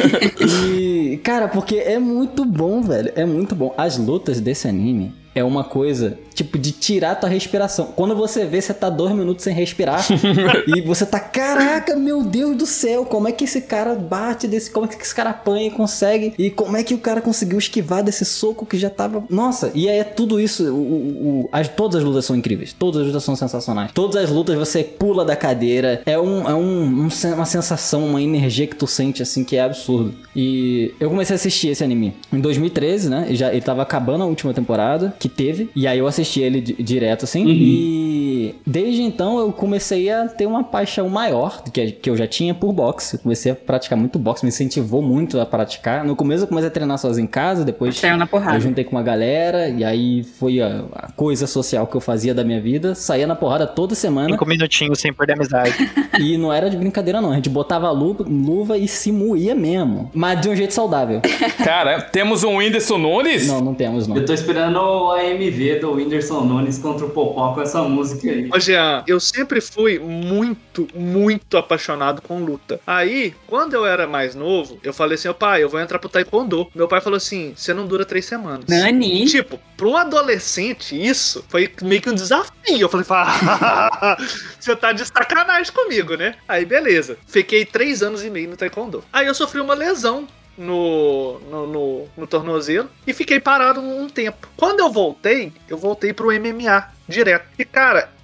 E, cara, porque é muito bom, velho. É muito bom. As lutas desse anime é uma coisa, tipo, de tirar tua respiração. Quando você vê, você tá dois minutos sem respirar. E você tá, caraca, meu Deus do céu, como é que esse cara bate desse... Como é que esse cara apanha e consegue? E como é que o cara conseguiu esquivar desse soco que já tava... Nossa, e aí é tudo isso... O, o, o- as, todas as lutas são incríveis. Todas as lutas são sensacionais. Todas as lutas você pula da cadeira. É, um, é um, um sen- uma sensação, uma energia que tu sente, assim, que é absurdo. E eu comecei a assistir esse anime em dois mil e treze, né? E já, ele tava acabando a última temporada que teve. E aí eu assisti ele di- direto, assim. Uhum. E desde então eu comecei a ter uma paixão maior do que, que eu já tinha por boxe. Eu comecei a praticar muito boxe, me incentivou muito a praticar. No começo eu comecei a treinar sozinho em casa, depois Saiu na porrada. eu juntei com uma galera. E aí foi a, a coisa social que eu fazia da minha vida. Saía na porrada toda semana. Cinco minutinhos sem perder a amizade. E não era de brincadeira não, a gente botava luva, luva e se moía mesmo. Mas de um jeito saudável. Cara, temos um Whindersson Nunes? Não, não temos não. Eu tô esperando a M V do Whindersson Nunes contra o Popó com essa música aí. Ô, Jean, eu sempre fui muito, muito apaixonado com luta. Aí, quando eu era mais novo, eu falei assim, ô pai, eu vou entrar pro taekwondo. Meu pai falou assim, você não dura três semanas. Nani? Tipo, pra um adolescente, isso foi meio que um desafio. Eu falei, ah, você tá de sacanagem comigo, né? Aí, beleza. Fiquei três anos e meio no taekwondo. Aí eu sofri uma lesão no, no, no, no tornozelo e fiquei parado um tempo. Quando eu voltei, eu voltei pro M M A direto. E, cara,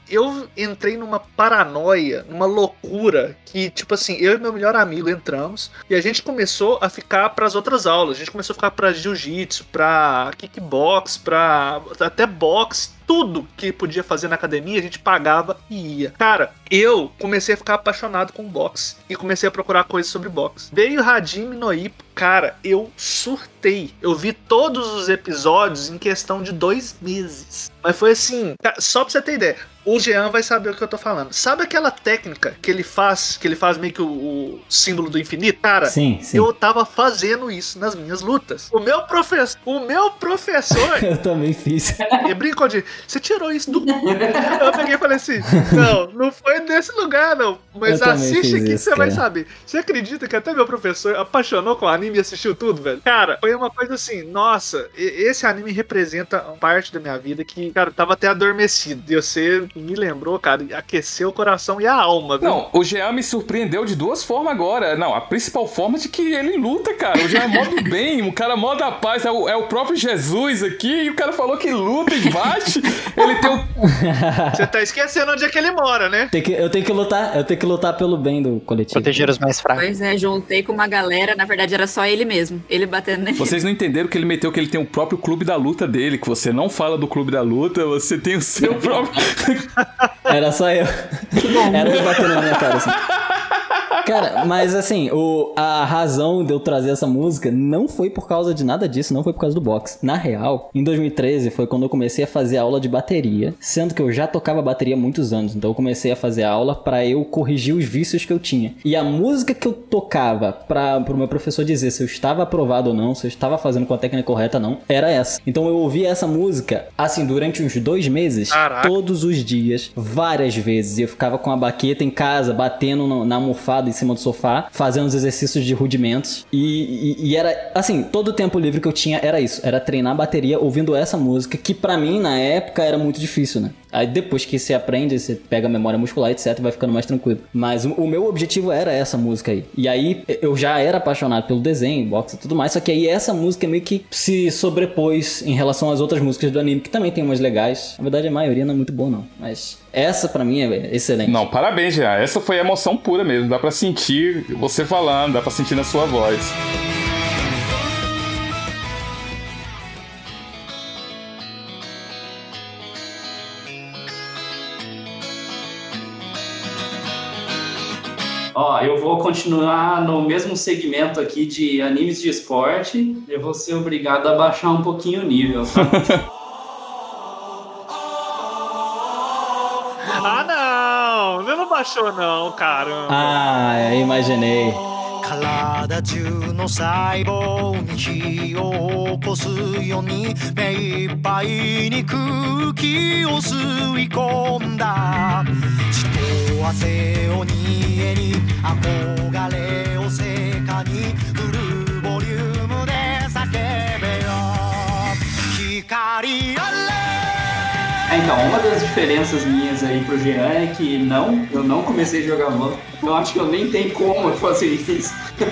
eu entrei numa paranoia, numa loucura, que, tipo assim, eu e meu melhor amigo entramos e a gente começou a ficar pras outras aulas. A gente começou a ficar pra jiu-jitsu, pra kickbox, pra até boxe. Tudo que podia fazer na academia, a gente pagava e ia. Cara, eu comecei a ficar apaixonado com boxe e comecei a procurar coisas sobre boxe. Veio Hajime no Ippo, cara, eu surtei. Eu vi todos os episódios em questão de dois meses. Mas foi assim, só pra você ter ideia. O Jean vai saber o que eu tô falando. Sabe aquela técnica que ele faz, que ele faz meio que o, o símbolo do infinito? Cara, sim, sim. Eu tava fazendo isso nas minhas lutas. O meu professor, o meu professor... eu também fiz. E brincou de, você tirou isso do... Eu peguei e falei assim, não, não foi nesse lugar, não. Mas eu assiste aqui que você cara. vai saber. Você acredita que até meu professor apaixonou com o anime e assistiu tudo, velho? Cara, foi uma coisa assim, nossa, esse anime representa parte da minha vida que, cara, eu tava até adormecido. E você... me lembrou, cara, aqueceu o coração e a alma, viu? Não, o Jean me surpreendeu de duas formas agora. Não, a principal forma é de que ele luta, cara. O Jean é mó do bem, o cara mó da paz, é o, é o próprio Jesus aqui, e o cara falou que luta e bate. Ele tem o... Você tá esquecendo onde é que ele mora, né? Tem que, eu tenho que lutar, eu tenho que lutar pelo bem do coletivo. Proteger os mais fracos. Pois é, juntei com uma galera, na verdade era só ele mesmo, ele batendo nele. Vocês não entenderam que ele meteu que ele tem o próprio clube da luta dele, que você não fala do clube da luta, você tem o seu próprio... Era só eu. Era eu batendo na minha cara, assim. Cara, mas assim, o, a razão de eu trazer essa música não foi por causa de nada disso, não foi por causa do boxe. Na real, em dois mil e treze foi quando eu comecei a fazer aula de bateria, sendo que eu já tocava bateria há muitos anos. Então eu comecei a fazer aula pra eu corrigir os vícios que eu tinha. E a música que eu tocava pra, pro meu professor dizer se eu estava aprovado ou não, se eu estava fazendo com a técnica correta ou não, era essa. Então eu ouvia essa música, assim, durante uns dois meses, Caraca. todos os dias, várias vezes. E eu ficava com a baqueta em casa, batendo no, na almofada em cima do sofá, fazendo os exercícios de rudimentos. E, e, e era, assim, todo o tempo livre que eu tinha era isso. Era treinar bateria ouvindo essa música, que pra mim, na época, era muito difícil, né? Aí depois que você aprende, você pega a memória muscular, etcétera, vai ficando mais tranquilo. Mas o, o meu objetivo era essa música aí. E aí eu já era apaixonado pelo desenho, boxe e tudo mais, só que aí essa música meio que se sobrepôs em relação às outras músicas do anime, que também tem umas legais. Na verdade, a maioria não é muito boa, não. Mas essa pra mim é excelente. Não, parabéns, já. Essa foi emoção pura mesmo. Dá pra sentir você falando, dá pra sentir na sua voz. Ó, eu vou continuar no mesmo segmento aqui de animes de esporte. Eu vou ser obrigado a baixar um pouquinho o nível, tá? Ah, não! Você não baixou, não, caramba. Ah, imaginei. 体中の細胞に火を起こすように目いっぱいに空気を吸い込んだ血と汗を煮えに憧れを世界にフルボリュームで叫べよ光あれ Então, uma das diferenças minhas aí pro Jean é que não, eu não comecei a jogar LOL. Eu acho que eu nem tenho como fazer isso.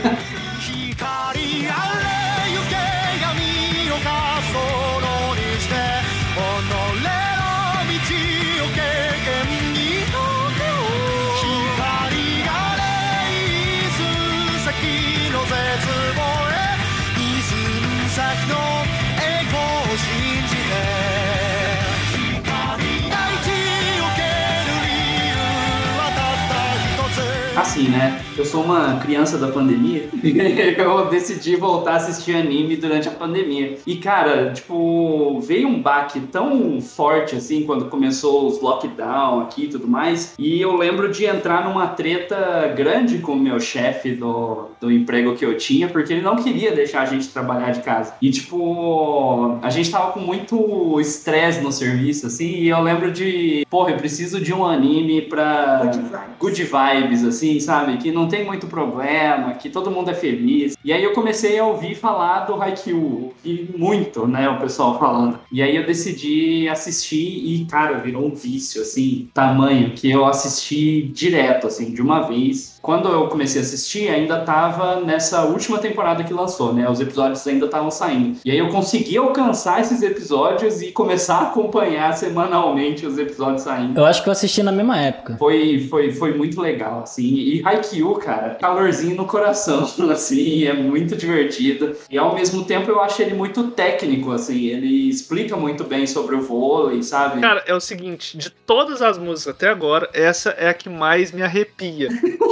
Assim, né? Eu sou uma criança da pandemia. Eu decidi voltar a assistir anime durante a pandemia. E, cara, tipo, veio um baque tão forte, assim, quando começou os lockdown aqui e tudo mais. E eu lembro de entrar numa treta grande com o meu chefe do, do emprego que eu tinha, porque ele não queria deixar a gente trabalhar de casa. E, tipo, a gente tava com muito estresse no serviço, assim, e eu lembro de, porra, eu preciso de um anime pra good vibes, good vibes assim, sabe? Que não tem muito problema, que todo mundo é feliz. E aí eu comecei a ouvir falar do Haikyuu, e muito, né, o pessoal falando. E aí eu decidi assistir e, cara, virou um vício, assim, tamanho, que eu assisti direto, assim, de uma vez. quando eu comecei a assistir, ainda tava nessa última temporada que lançou, né? Os episódios ainda estavam saindo. E aí eu consegui alcançar esses episódios e começar a acompanhar semanalmente os episódios saindo. Eu acho que eu assisti na mesma época. Foi, foi, foi muito legal, assim. E Haikyuu, cara, calorzinho no coração, assim, é muito divertido. E ao mesmo tempo eu acho ele muito técnico, assim. Ele explica muito bem sobre o vôlei, sabe? Cara, é o seguinte, de todas as músicas até agora, essa é a que mais me arrepia.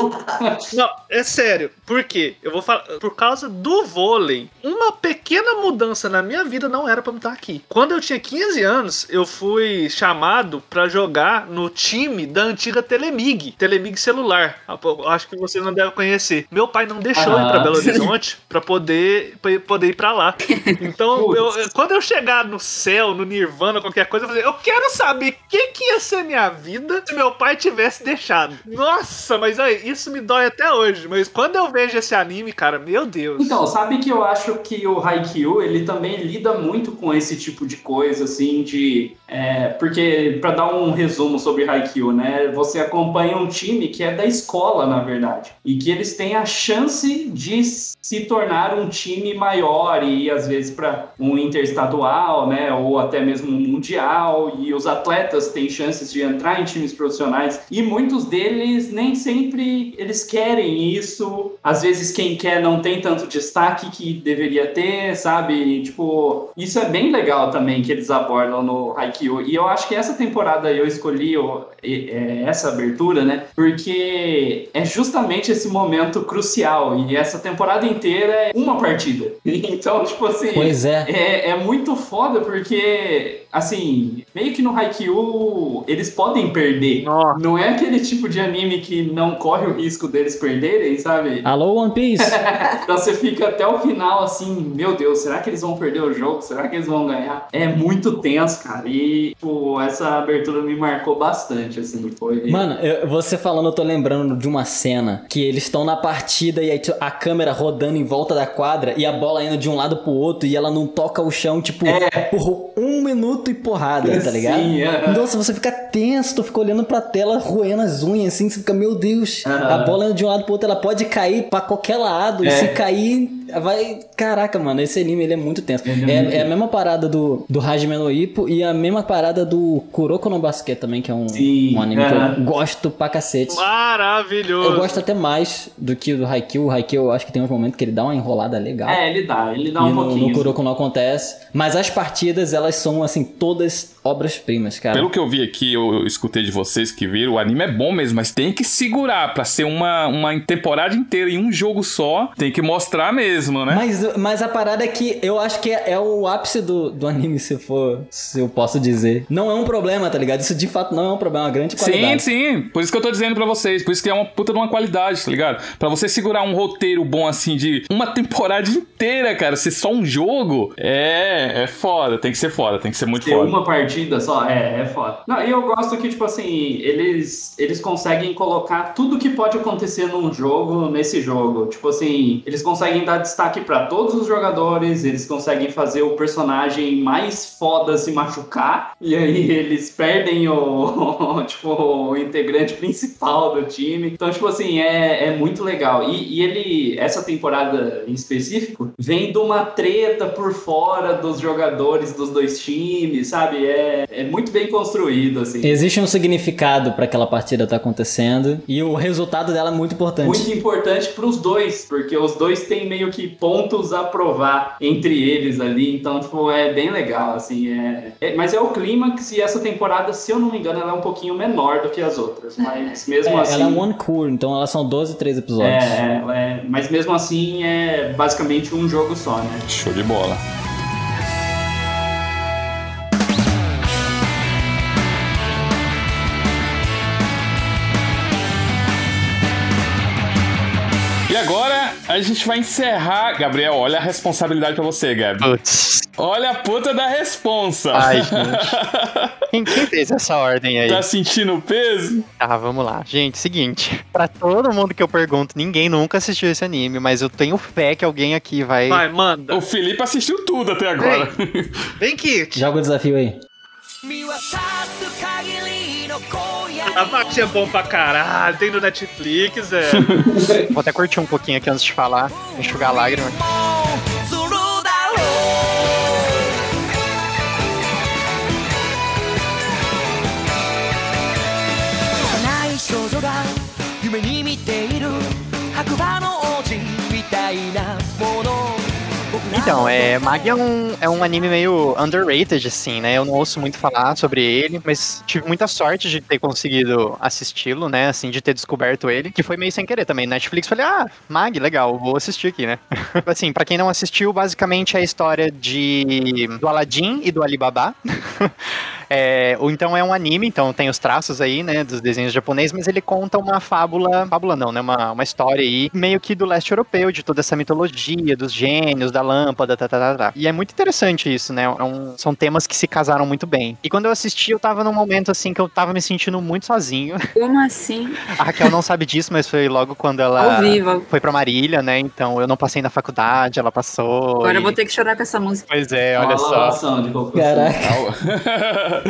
Não, é sério. Por quê? Eu vou falar. Por causa do vôlei, uma pequena mudança na minha vida não era pra me estar aqui. Quando eu tinha quinze anos, eu fui chamado pra jogar no time da antiga Telemig. Telemig celular. Acho que você não deve conhecer. Meu pai não deixou ah. ir pra Belo Horizonte pra poder, pra poder ir pra lá. Então, eu, quando eu chegar no céu, no Nirvana, qualquer coisa, eu falei, eu quero saber o que, que ia ser minha vida se meu pai tivesse deixado. Nossa, mas aí, isso me dói até hoje. Mas quando eu vejo esse anime, cara, meu Deus. Então, sabe que eu acho que o Haikyuu, ele também lida muito com esse tipo de coisa, assim, de... É, porque, pra dar um resumo sobre Haikyuu, né? Você acompanha um time que é da escola, na verdade. E que eles têm a chance de se tornar um time maior e, às vezes, para um interestadual, né? Ou até mesmo um mundial. E os atletas têm chances de entrar em times profissionais. E muitos deles nem sempre eles querem isso. Às vezes, quem quer não tem tanto destaque que deveria ter, sabe? Tipo, isso é bem legal também que eles abordam no Haikyuu. E eu acho que essa temporada eu escolhi essa abertura, né? Porque é justamente esse momento crucial. E essa temporada inteira é uma partida. Então, tipo assim... Pois é. É, é muito foda porque, assim, meio que no Haikyuu eles podem perder. Oh. Não é aquele tipo de anime que não corre o risco deles perderem, sabe? Alô, One Piece! Então você fica até o final assim, meu Deus, será que eles vão perder o jogo? Será que eles vão ganhar? É muito tenso, cara. E, tipo, essa abertura me marcou bastante, assim, foi... Mano, eu, você falando, eu tô lembrando de uma cena que eles estão na partida e aí a câmera rodando em volta da quadra e a bola indo de um lado pro outro e ela não toca o chão, tipo, é. por um minuto e porrada, tá ligado? Sim, é. Nossa, você fica tenso, tu fica olhando pra tela, roendo as unhas, assim, você fica, meu Deus, uhum. a bola indo de um lado pro outro, ela pode cair pra qualquer lado, é. e se cair, vai... Caraca, mano, esse anime, ele é muito tenso. É, é, é a mesma parada do, do Hajime no Ippo e a mesma parada do Kuroko no Basket também, que é um, um anime uhum. que eu gosto pra cacete. Maravilhoso! Eu gosto até mais do que o do Haikyuu. O Haikyuu, eu acho que tem uns momentos que ele dá uma enrolada legal. É, ele dá, ele dá um e no, pouquinho. no Kuroko não acontece. Mas as partidas, elas são, assim, todas obras-primas, cara. Pelo que eu vi aqui, eu, eu escutei de vocês que viram, o anime é bom mesmo, mas tem que segurar pra ser uma, uma temporada inteira em um jogo só. Tem que mostrar mesmo, né? Mas, mas a parada é que eu acho que é, é o ápice do, do anime, se for, se eu posso dizer. Não é um problema, tá ligado? Isso de fato não é um problema, é uma grande qualidade. Sim, sim. Por isso que eu tô dizendo pra vocês. Por isso que é uma puta de uma qualidade, tá ligado? Pra você segurar um roteiro bom assim de uma temporada inteira, cara, ser só um jogo, é, é foda. Tem que ser foda, tem que ser muito Ter foda. uma partida só, é, é foda. Não, e eu gosto que, tipo assim, eles, eles conseguem colocar tudo que pode acontecer num jogo, nesse jogo. Tipo assim, eles conseguem dar destaque pra todos os jogadores, eles conseguem fazer o personagem mais foda se machucar, e aí eles perdem o, tipo, o integrante principal do time. Então, tipo assim, é, é muito legal. E, e ele, essa temporada em específico, vem de uma treta por fora dos jogadores dos dois times, sabe? É, é muito bem construído, assim. Existe um significado pra aquela partida estar acontecendo, e o resultado dela é muito importante. Muito importante pros dois, porque os dois têm meio que pontos a provar entre eles ali, então, tipo, é bem legal, assim, é... é mas é o clímax, e essa temporada, se eu não me engano, ela é um pouquinho menor do que as outras, mas mesmo é, assim... Ela é one core, então elas são doze, treze episódios. É, é, é, mas mesmo assim é basicamente um jogo só, né? Show de bola. E agora a gente vai encerrar. Gabriel, olha a responsabilidade pra você, Gabi. Putz. Olha a puta da responsa. Ai, gente. Quem, quem fez essa ordem aí? Tá sentindo o peso? Tá, vamos lá. Gente, seguinte. Pra todo mundo que eu pergunto, ninguém nunca assistiu esse anime, mas eu tenho fé que alguém aqui vai... Vai, manda. O Felipe assistiu tudo até agora. Vem, Vem Kit. Joga o desafio aí. Ah, Max é bom pra caralho, tem no Netflix, é. Vou até curtir um pouquinho aqui antes de falar, enxugar a lágrima. Então, é, Mag é um, é um anime meio underrated, assim, né? Eu não ouço muito falar sobre ele, mas tive muita sorte de ter conseguido assisti-lo, né? Assim, de ter descoberto ele, que foi meio sem querer também. Netflix, falei, ah, Mag, legal, vou assistir aqui, né? Assim, pra quem não assistiu, basicamente é a história de do Aladdin e do Alibaba. É, ou então é um anime, então tem os traços aí, né, dos desenhos japoneses, mas ele conta uma fábula, fábula não, né, uma, uma história aí, meio que do leste europeu, de toda essa mitologia, dos gênios, da lâmpada, tá, tá, tá, tá. E é muito interessante isso, né, é um, são temas que se casaram muito bem. E quando eu assisti, eu tava num momento, assim, que eu tava me sentindo muito sozinho. Como assim? A Raquel não sabe disso, mas foi logo quando ela Ao vivo. foi pra Marília, né, então eu não passei na faculdade, ela passou. Agora e... eu vou ter que chorar com essa música. Pois é, olha Uma só. lavação de roupa. Caraca.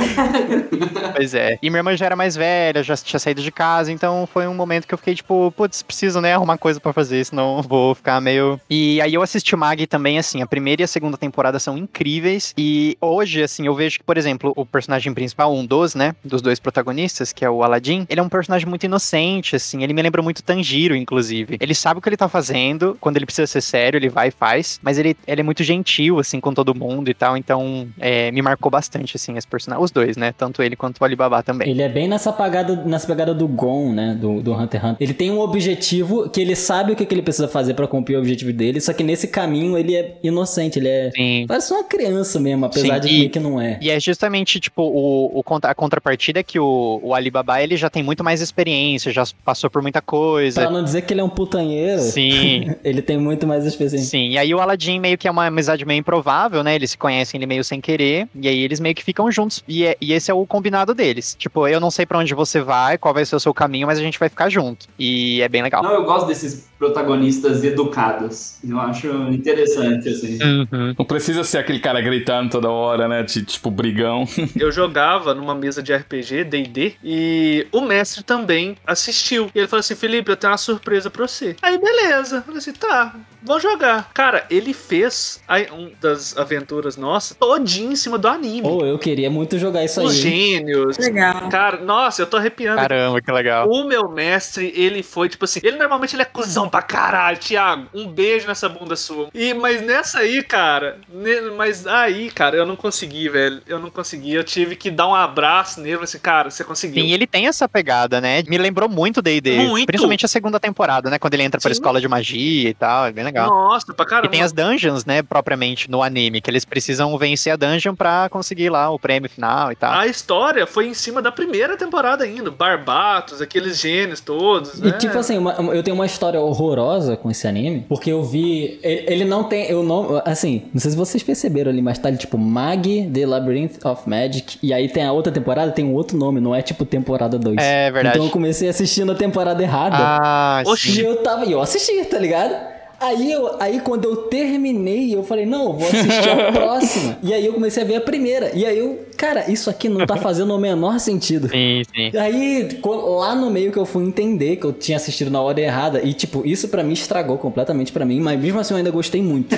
Pois é. E minha irmã já era mais velha, já tinha saído de casa, então foi um momento que eu fiquei tipo, putz, preciso, né, arrumar coisa pra fazer, senão vou ficar meio... E aí eu assisti o Mag também, assim, a primeira e a segunda temporada são incríveis, e hoje, assim, eu vejo que, por exemplo, o personagem principal, um dos, né, dos dois protagonistas, que é o Aladdin, ele é um personagem muito inocente, assim, ele me lembra muito Tanjiro, inclusive. Ele sabe o que ele tá fazendo, quando ele precisa ser sério, ele vai e faz, mas ele, ele é muito gentil, assim, com todo mundo e tal, então é, me marcou bastante, assim, esse personagem, os dois, né, tanto ele quanto o Alibaba também. Ele é bem nessa pegada, nessa pegada do Gon, né, do, do Hunter x Hunter. Ele tem um objetivo que ele sabe o que, que ele precisa fazer pra cumprir o objetivo dele, só que nesse caminho ele é inocente, ele é... Sim. Parece uma criança mesmo, apesar Sim, de e, que não é. E é justamente, tipo, o, o, a contrapartida é que o, o Alibaba, ele já tem muito mais experiência, já passou por muita coisa. Pra não dizer que ele é um putanheiro. Sim. Ele tem muito mais experiência. Sim, e aí o Aladdin meio que é uma amizade meio improvável, né? Eles se conhecem ele meio sem querer, e aí eles meio que ficam juntos. E, é, e esse é o combinado deles. Tipo, eu não sei pra onde você vai, qual vai ser o seu caminho, mas a gente vai ficar junto. E é bem legal. Não, eu gosto desses protagonistas educados. Eu acho interessante, assim. Uhum. Não precisa ser aquele cara gritando toda hora, né? Tipo, brigão. Eu jogava numa mesa de R P G, D e D, e o mestre também assistiu. E ele falou assim, Felipe, eu tenho uma surpresa pra você. Aí, beleza. Eu falei assim, tá, vou jogar. Cara, ele fez aí, um das aventuras nossas todinho em cima do anime. Pô, oh, eu queria muito jogar isso aí. Os gênios. Legal. Cara, nossa, eu tô arrepiando. Caramba, que legal. O meu mestre, ele foi, tipo assim, ele normalmente ele é cuzão pra caralho, Thiago, um beijo nessa bunda sua. E, mas nessa aí, cara, ne, mas aí, cara, eu não consegui, velho, eu não consegui, eu tive que dar um abraço nele, assim, cara, você conseguiu. Sim, ele tem essa pegada, né, me lembrou muito D e D, muito. Principalmente a segunda temporada, né, quando ele entra Sim. pra escola de magia e tal, é bem legal. Nossa, pra caramba. E tem as dungeons, né, propriamente no anime, que eles precisam vencer a dungeon pra conseguir lá o prêmio final e tal. A história foi em cima da primeira temporada ainda, Barbatos, aqueles gênios todos, né? E tipo assim, uma, eu tenho uma história horrorosa com esse anime, porque eu vi, ele, ele não tem, eu não, assim, não sei se vocês perceberam ali, mas tá ali tipo Mag, The Labyrinth of Magic, e aí tem a outra temporada, tem um outro nome, não é tipo temporada dois. É verdade. Então eu comecei assistindo a temporada errada. Ah, Oxi. E eu tava, e eu assisti, tá ligado? Aí, eu, aí quando eu terminei, eu falei, não, eu vou assistir a próxima. E aí eu comecei a ver a primeira. E aí eu, cara, isso aqui não tá fazendo o menor sentido. Sim, sim. Aí, lá no meio que eu fui entender que eu tinha assistido na hora errada. E, tipo, isso pra mim estragou completamente pra mim. Mas mesmo assim eu ainda gostei muito.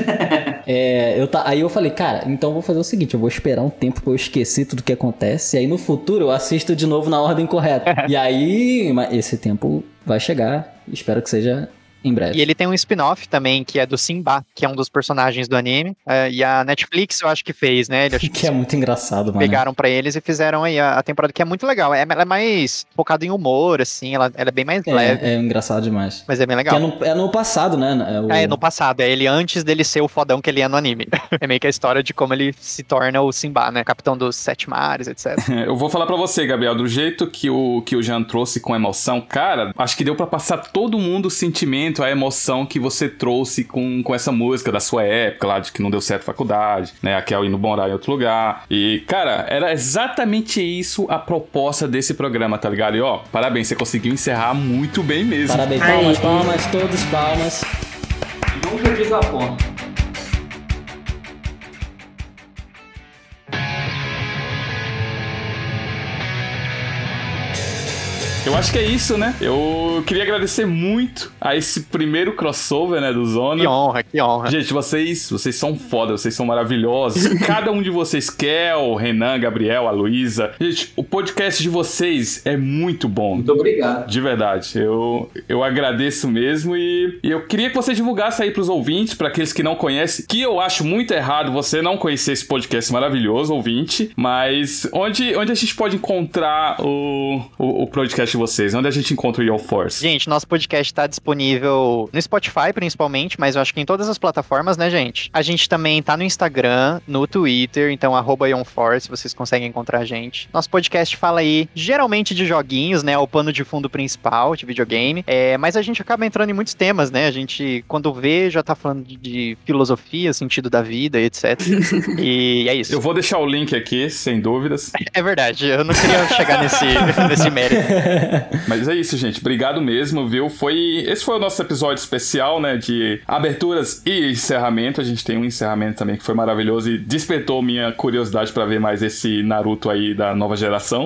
é, eu tá, aí eu falei, cara, então eu vou fazer o seguinte, eu vou esperar um tempo pra eu esquecer tudo que acontece. E aí no futuro eu assisto de novo na ordem correta. E aí, esse tempo vai chegar. Espero que seja... em breve. E ele tem um spin-off também, que é do Simba, que é um dos personagens do anime. É, e a Netflix, eu acho que fez, né? Ele, acho que, que é muito engraçado, mano. Pegaram pra eles e fizeram aí a, a temporada, que é muito legal. É, ela é mais focada em humor, assim, ela, ela é bem mais é, leve. É engraçado demais. Mas é bem legal. Que é, no, é no passado, né? É, o... é, no passado. É ele antes dele ser o fodão que ele é no anime. É meio que a história de como ele se torna o Simba, né? Capitão dos Sete Mares, etcétera. Eu vou falar pra você, Gabriel, do jeito que o, que o Jean trouxe com emoção, cara, acho que deu pra passar todo mundo o sentimento, a emoção que você trouxe com, com essa música da sua época, lá de que não deu certo a faculdade, né? A Kel indo morar em outro lugar. E, cara, era exatamente isso a proposta desse programa, tá ligado? E, ó, parabéns, você conseguiu encerrar muito bem mesmo. Parabéns, palmas, palmas, todos palmas. Nunca desaponta. eu acho que é isso, né? Eu queria agradecer muito a esse primeiro crossover, né, do Zona. Que honra, que honra. Gente, vocês, vocês são foda, vocês são maravilhosos. Cada um de vocês quer, o Renan, Gabriel, a Luísa. Gente, o podcast de vocês é muito bom. Muito obrigado. De verdade, eu, eu agradeço mesmo e, e eu queria que você divulgasse aí pros ouvintes, para aqueles que não conhecem, que eu acho muito errado você não conhecer esse podcast maravilhoso, ouvinte, mas onde, onde a gente pode encontrar o, o, o podcast de vocês? Onde a gente encontra o Ion Force? Gente, nosso podcast tá disponível no Spotify, principalmente, mas eu acho que em todas as plataformas, né, gente? A gente também tá no Instagram, no Twitter, então arroba IonForce, vocês conseguem encontrar a gente. Nosso podcast fala aí, geralmente de joguinhos, né, o pano de fundo principal de videogame, é, mas a gente acaba entrando em muitos temas, né? A gente, quando vê, já tá falando de, de filosofia, sentido da vida e etcétera. E é isso. Eu vou deixar o link aqui, sem dúvidas. É verdade, eu não queria chegar nesse, nesse mérito. Mas é isso, gente. Obrigado mesmo, viu? Foi... Esse foi o nosso episódio especial, né? De aberturas e encerramento. A gente tem um encerramento também que foi maravilhoso e despertou minha curiosidade pra ver mais esse Naruto aí da nova geração.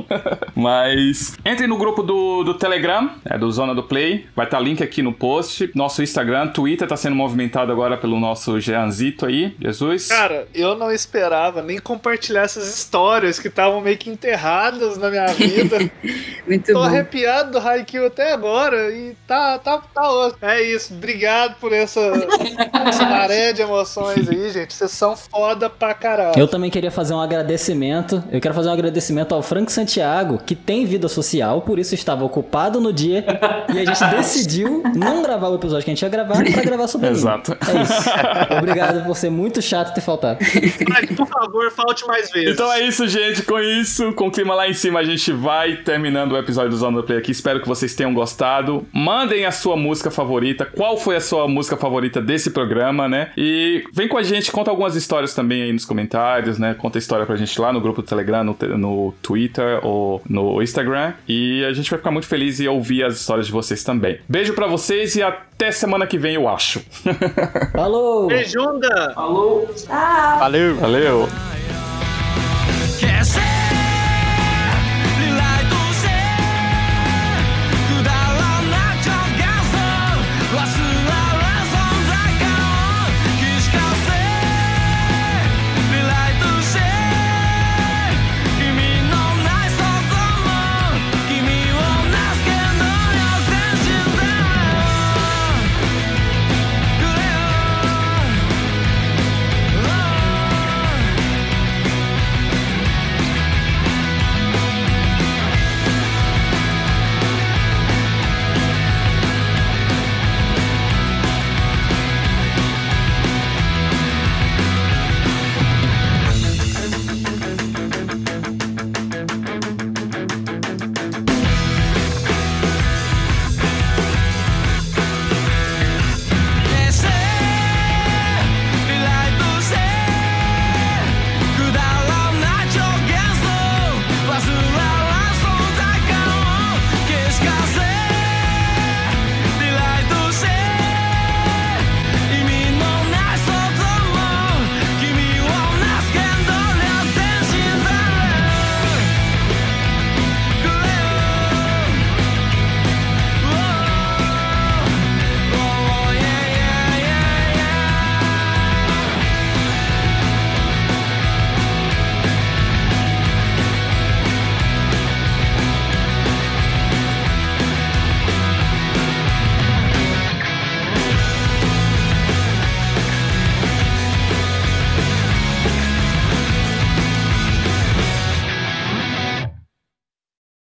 Mas entre no grupo do, do Telegram, é do Zona do Play. Vai estar link aqui no post. Nosso Instagram, Twitter tá sendo movimentado agora pelo nosso Jeanzito aí. Jesus. Cara, eu não esperava nem compartilhar essas histórias que estavam meio que enterradas na minha vida. Muito Tô bom. arrepiado do Haikyuu até agora e tá, tá, tá ótimo. É isso, obrigado por essa, essa maré de emoções aí, gente. Vocês são foda pra caralho. Eu também queria fazer um agradecimento. Eu quero fazer um agradecimento ao Frank Santiago, que tem vida social, por isso estava ocupado no dia. E a gente decidiu não gravar o episódio que a gente ia gravar pra gravar sobre ele. Exato. É isso. Obrigado por ser muito chato ter faltado. Mas, por favor, falte mais vezes. Então é isso, gente. Com isso, com o clima lá em cima, a gente vai terminando o episódio do Zona do Play aqui. Espero que vocês tenham gostado. Mandem a sua música favorita. Qual foi a sua música favorita desse programa, né? E vem com a gente, conta algumas histórias também aí nos comentários, né? Conta a história pra gente lá no grupo do Telegram, no, no Twitter ou no Instagram. E a gente vai ficar muito feliz em ouvir as histórias de vocês também. Beijo pra vocês e até semana que vem, eu acho. Falou! Beijunda! Falou! Tchau! Valeu! Valeu!